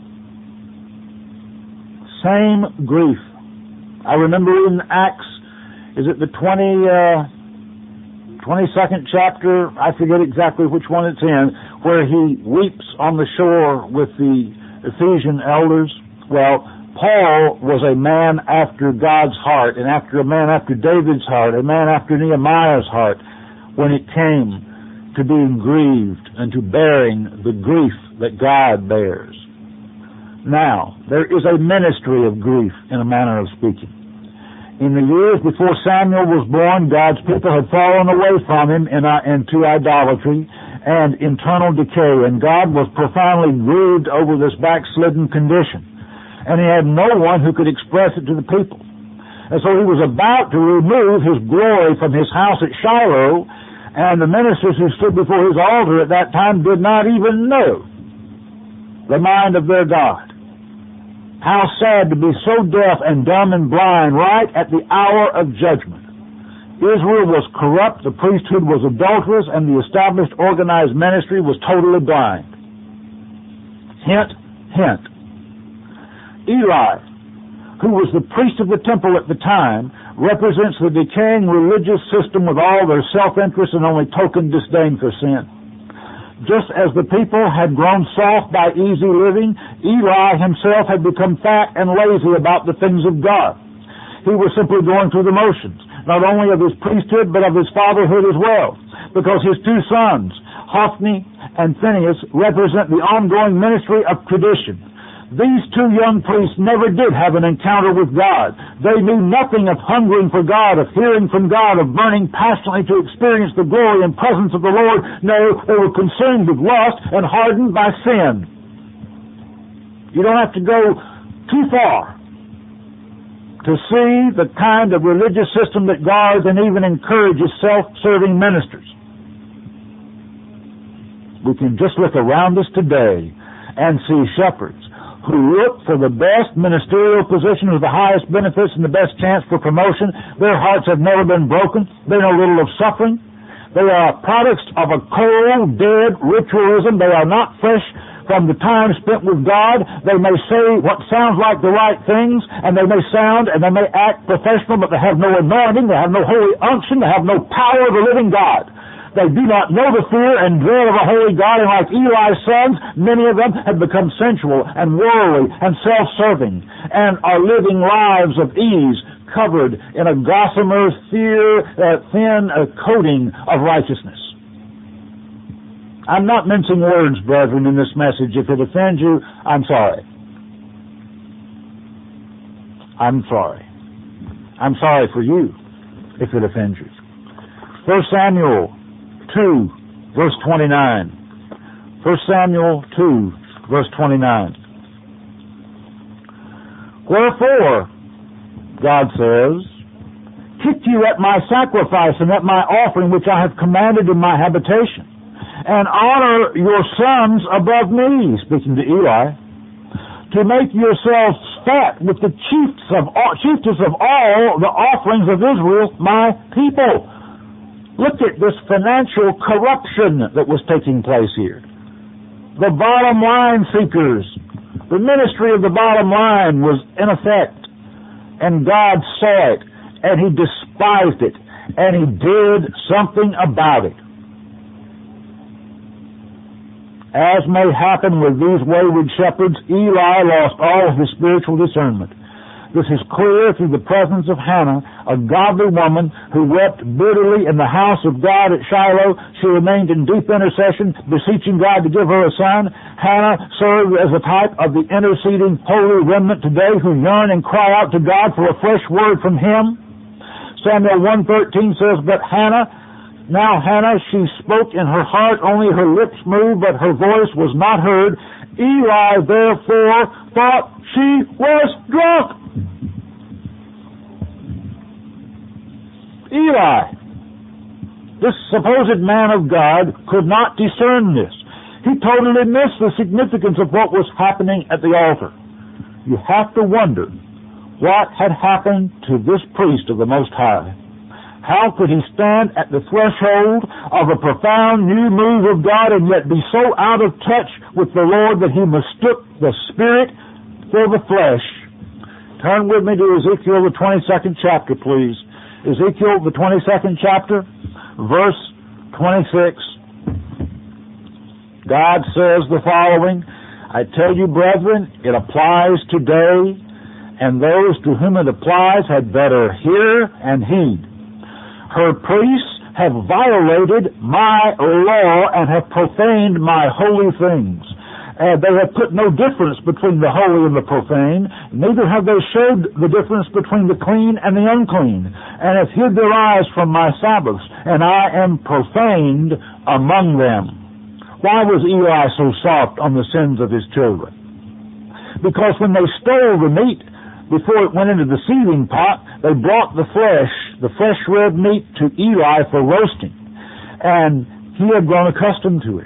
Same grief. I remember in Acts, is it the twenty, uh, twenty-second chapter? I forget exactly which one it's in, where he weeps on the shore with the Ephesian elders. Well, Paul was a man after God's heart, and after a man after David's heart, a man after Nehemiah's heart, when it came to being grieved and to bearing the grief that God bears. Now, there is a ministry of grief, in a manner of speaking. In the years before Samuel was born, God's people had fallen away from Him in, uh, into idolatry and internal decay, and God was profoundly grieved over this backslidden condition. And He had no one who could express it to the people. And so He was about to remove His glory from His house at Shiloh, and the ministers who stood before His altar at that time did not even know the mind of their God. How sad to be so deaf and dumb and blind right at the hour of judgment. Israel was corrupt, the priesthood was adulterous, and the established organized ministry was totally blind. Hint, hint. Eli, who was the priest of the temple at the time, represents the decaying religious system with all their self-interest and only token disdain for sin. Just as the people had grown soft by easy living, Eli himself had become fat and lazy about the things of God. He was simply going through the motions, not only of his priesthood, but of his fatherhood as well, because his two sons, Hophni and Phinehas, represent the ongoing ministry of tradition. These two young priests never did have an encounter with God. They knew nothing of hungering for God, of hearing from God, of burning passionately to experience the glory and presence of the Lord. No, they were consumed with lust and hardened by sin. You don't have to go too far to see the kind of religious system that guards and even encourages self-serving ministers. We can just look around us today and see shepherds who look for the best ministerial position with the highest benefits and the best chance for promotion. Their hearts have never been broken. They know little of suffering. They are products of a cold, dead ritualism. They are not fresh from the time spent with God, they may say what sounds like the right things, and they may sound and they may act professional, but they have no anointing, they have no holy unction, they have no power of the living God. They do not know the fear and dread of a holy God, and like Eli's sons, many of them have become sensual and worldly and self-serving, and are living lives of ease, covered in a gossamer, fear, uh, thin uh, coating of righteousness. I'm not mincing words, brethren, in this message. If it offends you, I'm sorry. I'm sorry. I'm sorry for you if it offends you. First Samuel two, verse twenty-nine. First Samuel two, verse twenty-nine. Wherefore, God says, kick you at my sacrifice and at my offering which I have commanded in my habitation, and honor your sons above me, speaking to Eli, to make yourselves fat with the chiefs of all, chiefest of all the offerings of Israel, my people. Look at this financial corruption that was taking place here. The bottom line seekers, the ministry of the bottom line was in effect, and God saw it, and He despised it, and He did something about it. As may happen with these wayward shepherds, Eli lost all of his spiritual discernment. This is clear through the presence of Hannah, a godly woman who wept bitterly in the house of God at Shiloh. She remained in deep intercession, beseeching God to give her a son. Hannah served as a type of the interceding holy remnant today who yearn and cry out to God for a fresh word from Him. Samuel one thirteen says, But Hannah, now Hannah, she spoke in her heart, only her lips moved, but her voice was not heard. Eli therefore thought she was drunk. Eli, this supposed man of God, could not discern this. He totally missed the significance of what was happening at the altar. You have to wonder what had happened to this priest of the Most High. How could he stand at the threshold of a profound new move of God and yet be so out of touch with the Lord that he mistook the Spirit for the flesh? Turn with me to Ezekiel, the twenty-second chapter, please. Ezekiel, the twenty-second chapter, verse twenty-six. God says the following, I tell you, brethren, it applies today, and those to whom it applies had better hear and heed. Her priests have violated my law and have profaned my holy things. Uh, they have put no difference between the holy and the profane, neither have they showed the difference between the clean and the unclean, and have hid their eyes from my Sabbaths, and I am profaned among them. Why was Eli so soft on the sins of his children? Because when they stole the meat, before it went into the seething pot, they brought the flesh, the fresh red meat, to Eli for roasting, and he had grown accustomed to it.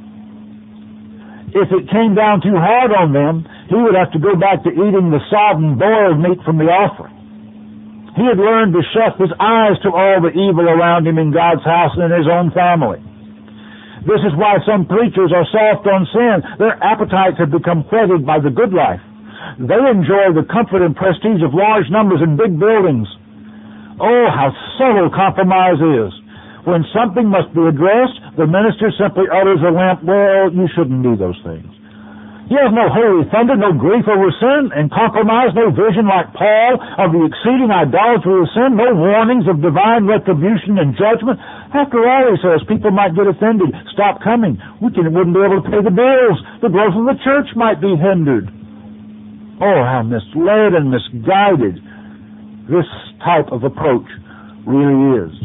If it came down too hard on them, he would have to go back to eating the sodden boiled meat from the offering. He had learned to shut his eyes to all the evil around him in God's house and in his own family. This is why some preachers are soft on sin. Their appetites have become whetted by the good life. They enjoy the comfort and prestige of large numbers and big buildings. Oh, how subtle compromise is. When something must be addressed, the minister simply utters a limp, well, you shouldn't do those things. He has no holy thunder, no grief over sin, and compromise, no vision like Paul of the exceeding idolatry of sin, no warnings of divine retribution and judgment. After all, he says, people might get offended, stop coming. We can, wouldn't be able to pay the bills. The growth of the church might be hindered. Oh, how misled and misguided this type of approach really is.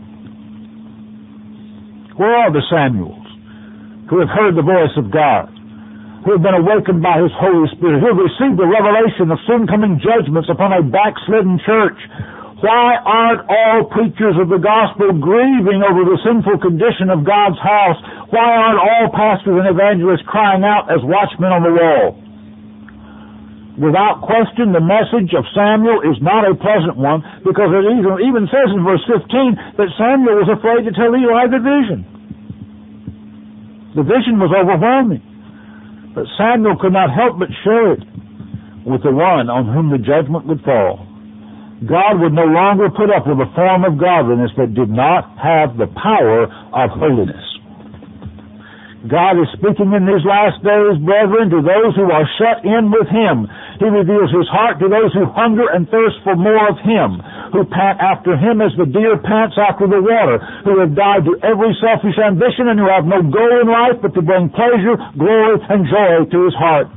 Where are the Samuels who have heard the voice of God, who have been awakened by His Holy Spirit, who have received the revelation of soon-coming judgments upon a backslidden church? Why aren't all preachers of the gospel grieving over the sinful condition of God's house? Why aren't all pastors and evangelists crying out as watchmen on the wall? Without question, the message of Samuel is not a pleasant one, because it even, even says in verse fifteen that Samuel was afraid to tell Eli the vision. The vision was overwhelming. But Samuel could not help but share it with the one on whom the judgment would fall. God would no longer put up with a form of godliness that did not have the power of holiness. God is speaking in these last days, brethren, to those who are shut in with Him. He reveals His heart to those who hunger and thirst for more of Him, who pant after Him as the deer pants after the water, who have died to every selfish ambition and who have no goal in life but to bring pleasure, glory, and joy to His heart.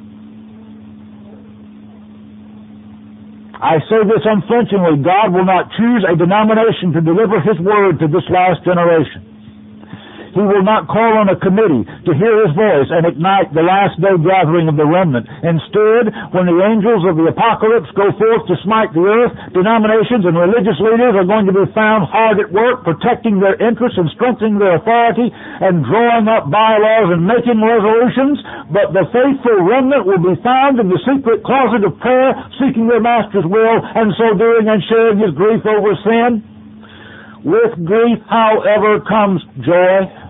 I say this unflinchingly, God will not choose a denomination to deliver His word to this last generation. He will not call on a committee to hear His voice and ignite the last day gathering of the remnant. Instead, when the angels of the apocalypse go forth to smite the earth, denominations and religious leaders are going to be found hard at work protecting their interests and strengthening their authority and drawing up bylaws and making resolutions, but the faithful remnant will be found in the secret closet of prayer, seeking their Master's will, and so doing and sharing His grief over sin. With grief, however, comes joy.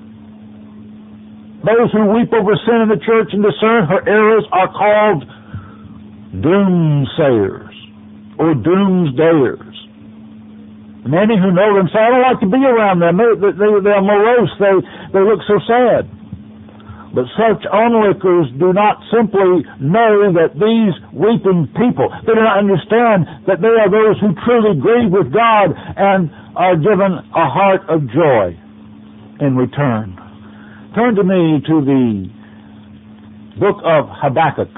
Those who weep over sin in the church and discern her errors are called doomsayers or doomsdayers. Many who know them say, I don't like to be around them. They, they, they're morose. They, they look so sad. But such onlookers do not simply know that these weeping people, they do not understand that they are those who truly grieve with God and are given a heart of joy in return. Turn to me to the book of Habakkuk.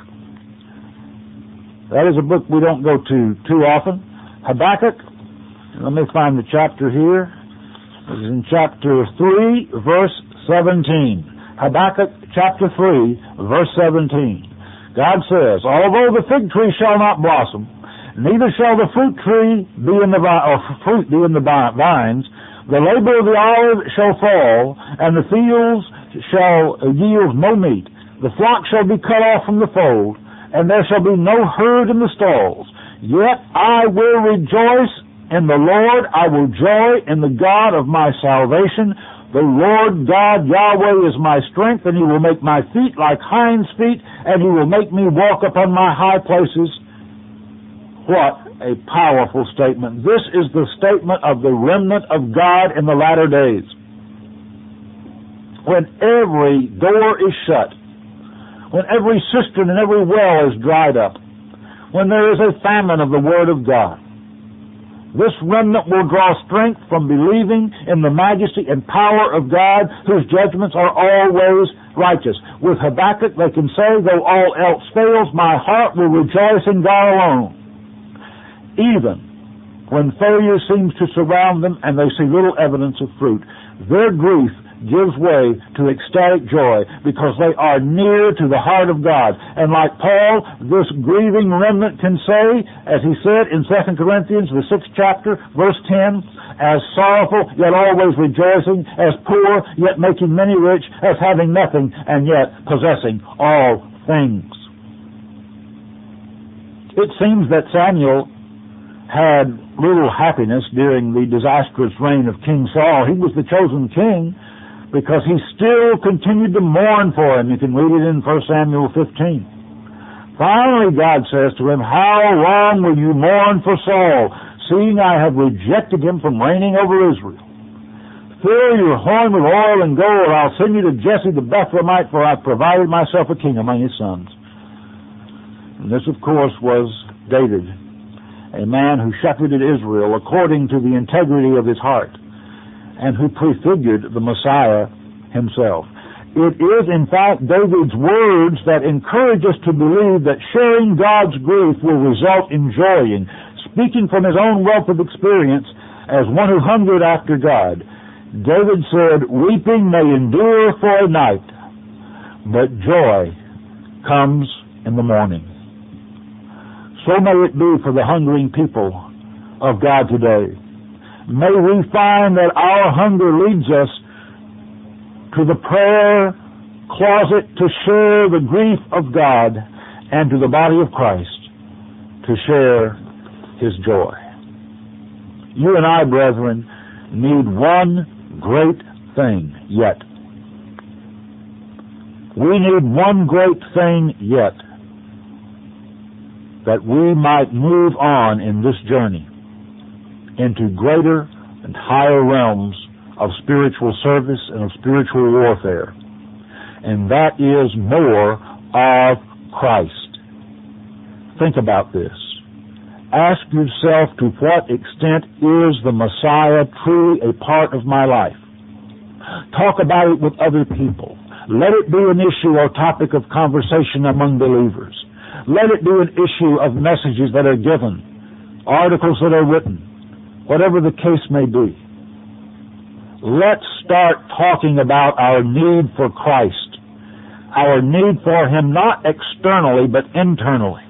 That is a book we don't go to too often. Habakkuk, let me find the chapter here. It is in chapter three, verse seventeen. Habakkuk chapter three, verse seventeen. God says, although the fig tree shall not blossom, neither shall the fruit tree be in the vi- or fruit be in the vines, the labor of the olive shall fall, and the fields shall yield no meat. The flock shall be cut off from the fold, and there shall be no herd in the stalls. Yet I will rejoice in the Lord, I will joy in the God of my salvation. The Lord God Yahweh is my strength, and He will make my feet like hinds' feet, and He will make me walk upon my high places. What a powerful statement. This is the statement of the remnant of God in the latter days. When every door is shut, when every cistern and every well is dried up, when there is a famine of the Word of God, this remnant will draw strength from believing in the majesty and power of God, whose judgments are always righteous. With Habakkuk they can say, though all else fails, my heart will rejoice in God alone. Even when failure seems to surround them and they see little evidence of fruit, their grief gives way to ecstatic joy because they are near to the heart of God. And like Paul, this grieving remnant can say, as he said in Second Corinthians, the sixth chapter, verse ten, as sorrowful, yet always rejoicing, as poor, yet making many rich, as having nothing, and yet possessing all things. It seems that Samuel had little happiness during the disastrous reign of King Saul. He was the chosen king, because he still continued to mourn for him. You can read it in First Samuel fifteen. Finally, God says to him, how long will you mourn for Saul, seeing I have rejected him from reigning over Israel? Fill your horn with oil and gold. I'll send you to Jesse the Bethlehemite, for I've provided myself a king among his sons. And this, of course, was David, a man who shepherded Israel according to the integrity of his heart, and who prefigured the Messiah himself. It is, in fact, David's words that encourage us to believe that sharing God's grief will result in joying. Speaking from his own wealth of experience as one who hungered after God, David said, weeping may endure for a night, but joy comes in the morning. So may it be for the hungering people of God today. May we find that our hunger leads us to the prayer closet to share the grief of God, and to the body of Christ to share His joy. You and I, brethren, need one great thing yet. We need one great thing yet, that we might move on in this journey into greater and higher realms of spiritual service and of spiritual warfare. And that is more of Christ. Think about this. Ask yourself, to what extent is the Messiah truly a part of my life? Talk about it with other people. Let it be an issue or topic of conversation among believers. Let it be an issue of messages that are given, articles that are written, whatever the case may be. Let's start talking about our need for Christ, our need for Him not externally but internally,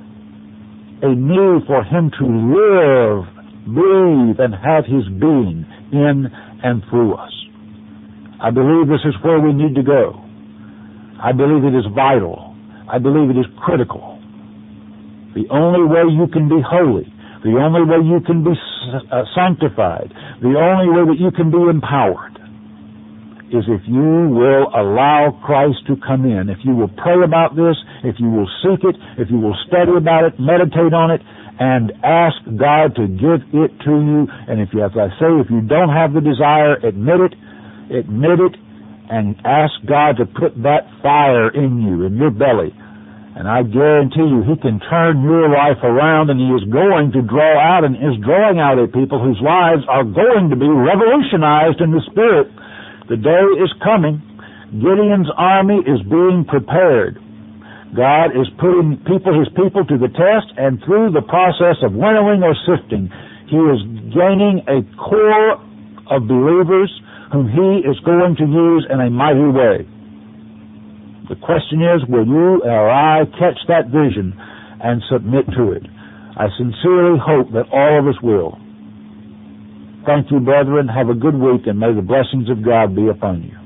a need for Him to live, breathe, and have His being in and through us. I believe this is where we need to go. I believe it is vital. I believe it is critical. The only way you can be holy, the only way you can be uh, sanctified, the only way that you can be empowered is if you will allow Christ to come in. If you will pray about this, if you will seek it, if you will study about it, meditate on it, and ask God to give it to you. And if you, as I say, if you don't have the desire, admit it, admit it, and ask God to put that fire in you, in your belly. And I guarantee you, He can turn your life around, and He is going to draw out and is drawing out a people whose lives are going to be revolutionized in the Spirit. The day is coming. Gideon's army is being prepared. God is putting people, His people to the test, and through the process of winnowing or sifting, He is gaining a core of believers whom He is going to use in a mighty way. The question is, will you or I catch that vision and submit to it? I sincerely hope that all of us will. Thank you, brethren. Have a good week, and may the blessings of God be upon you.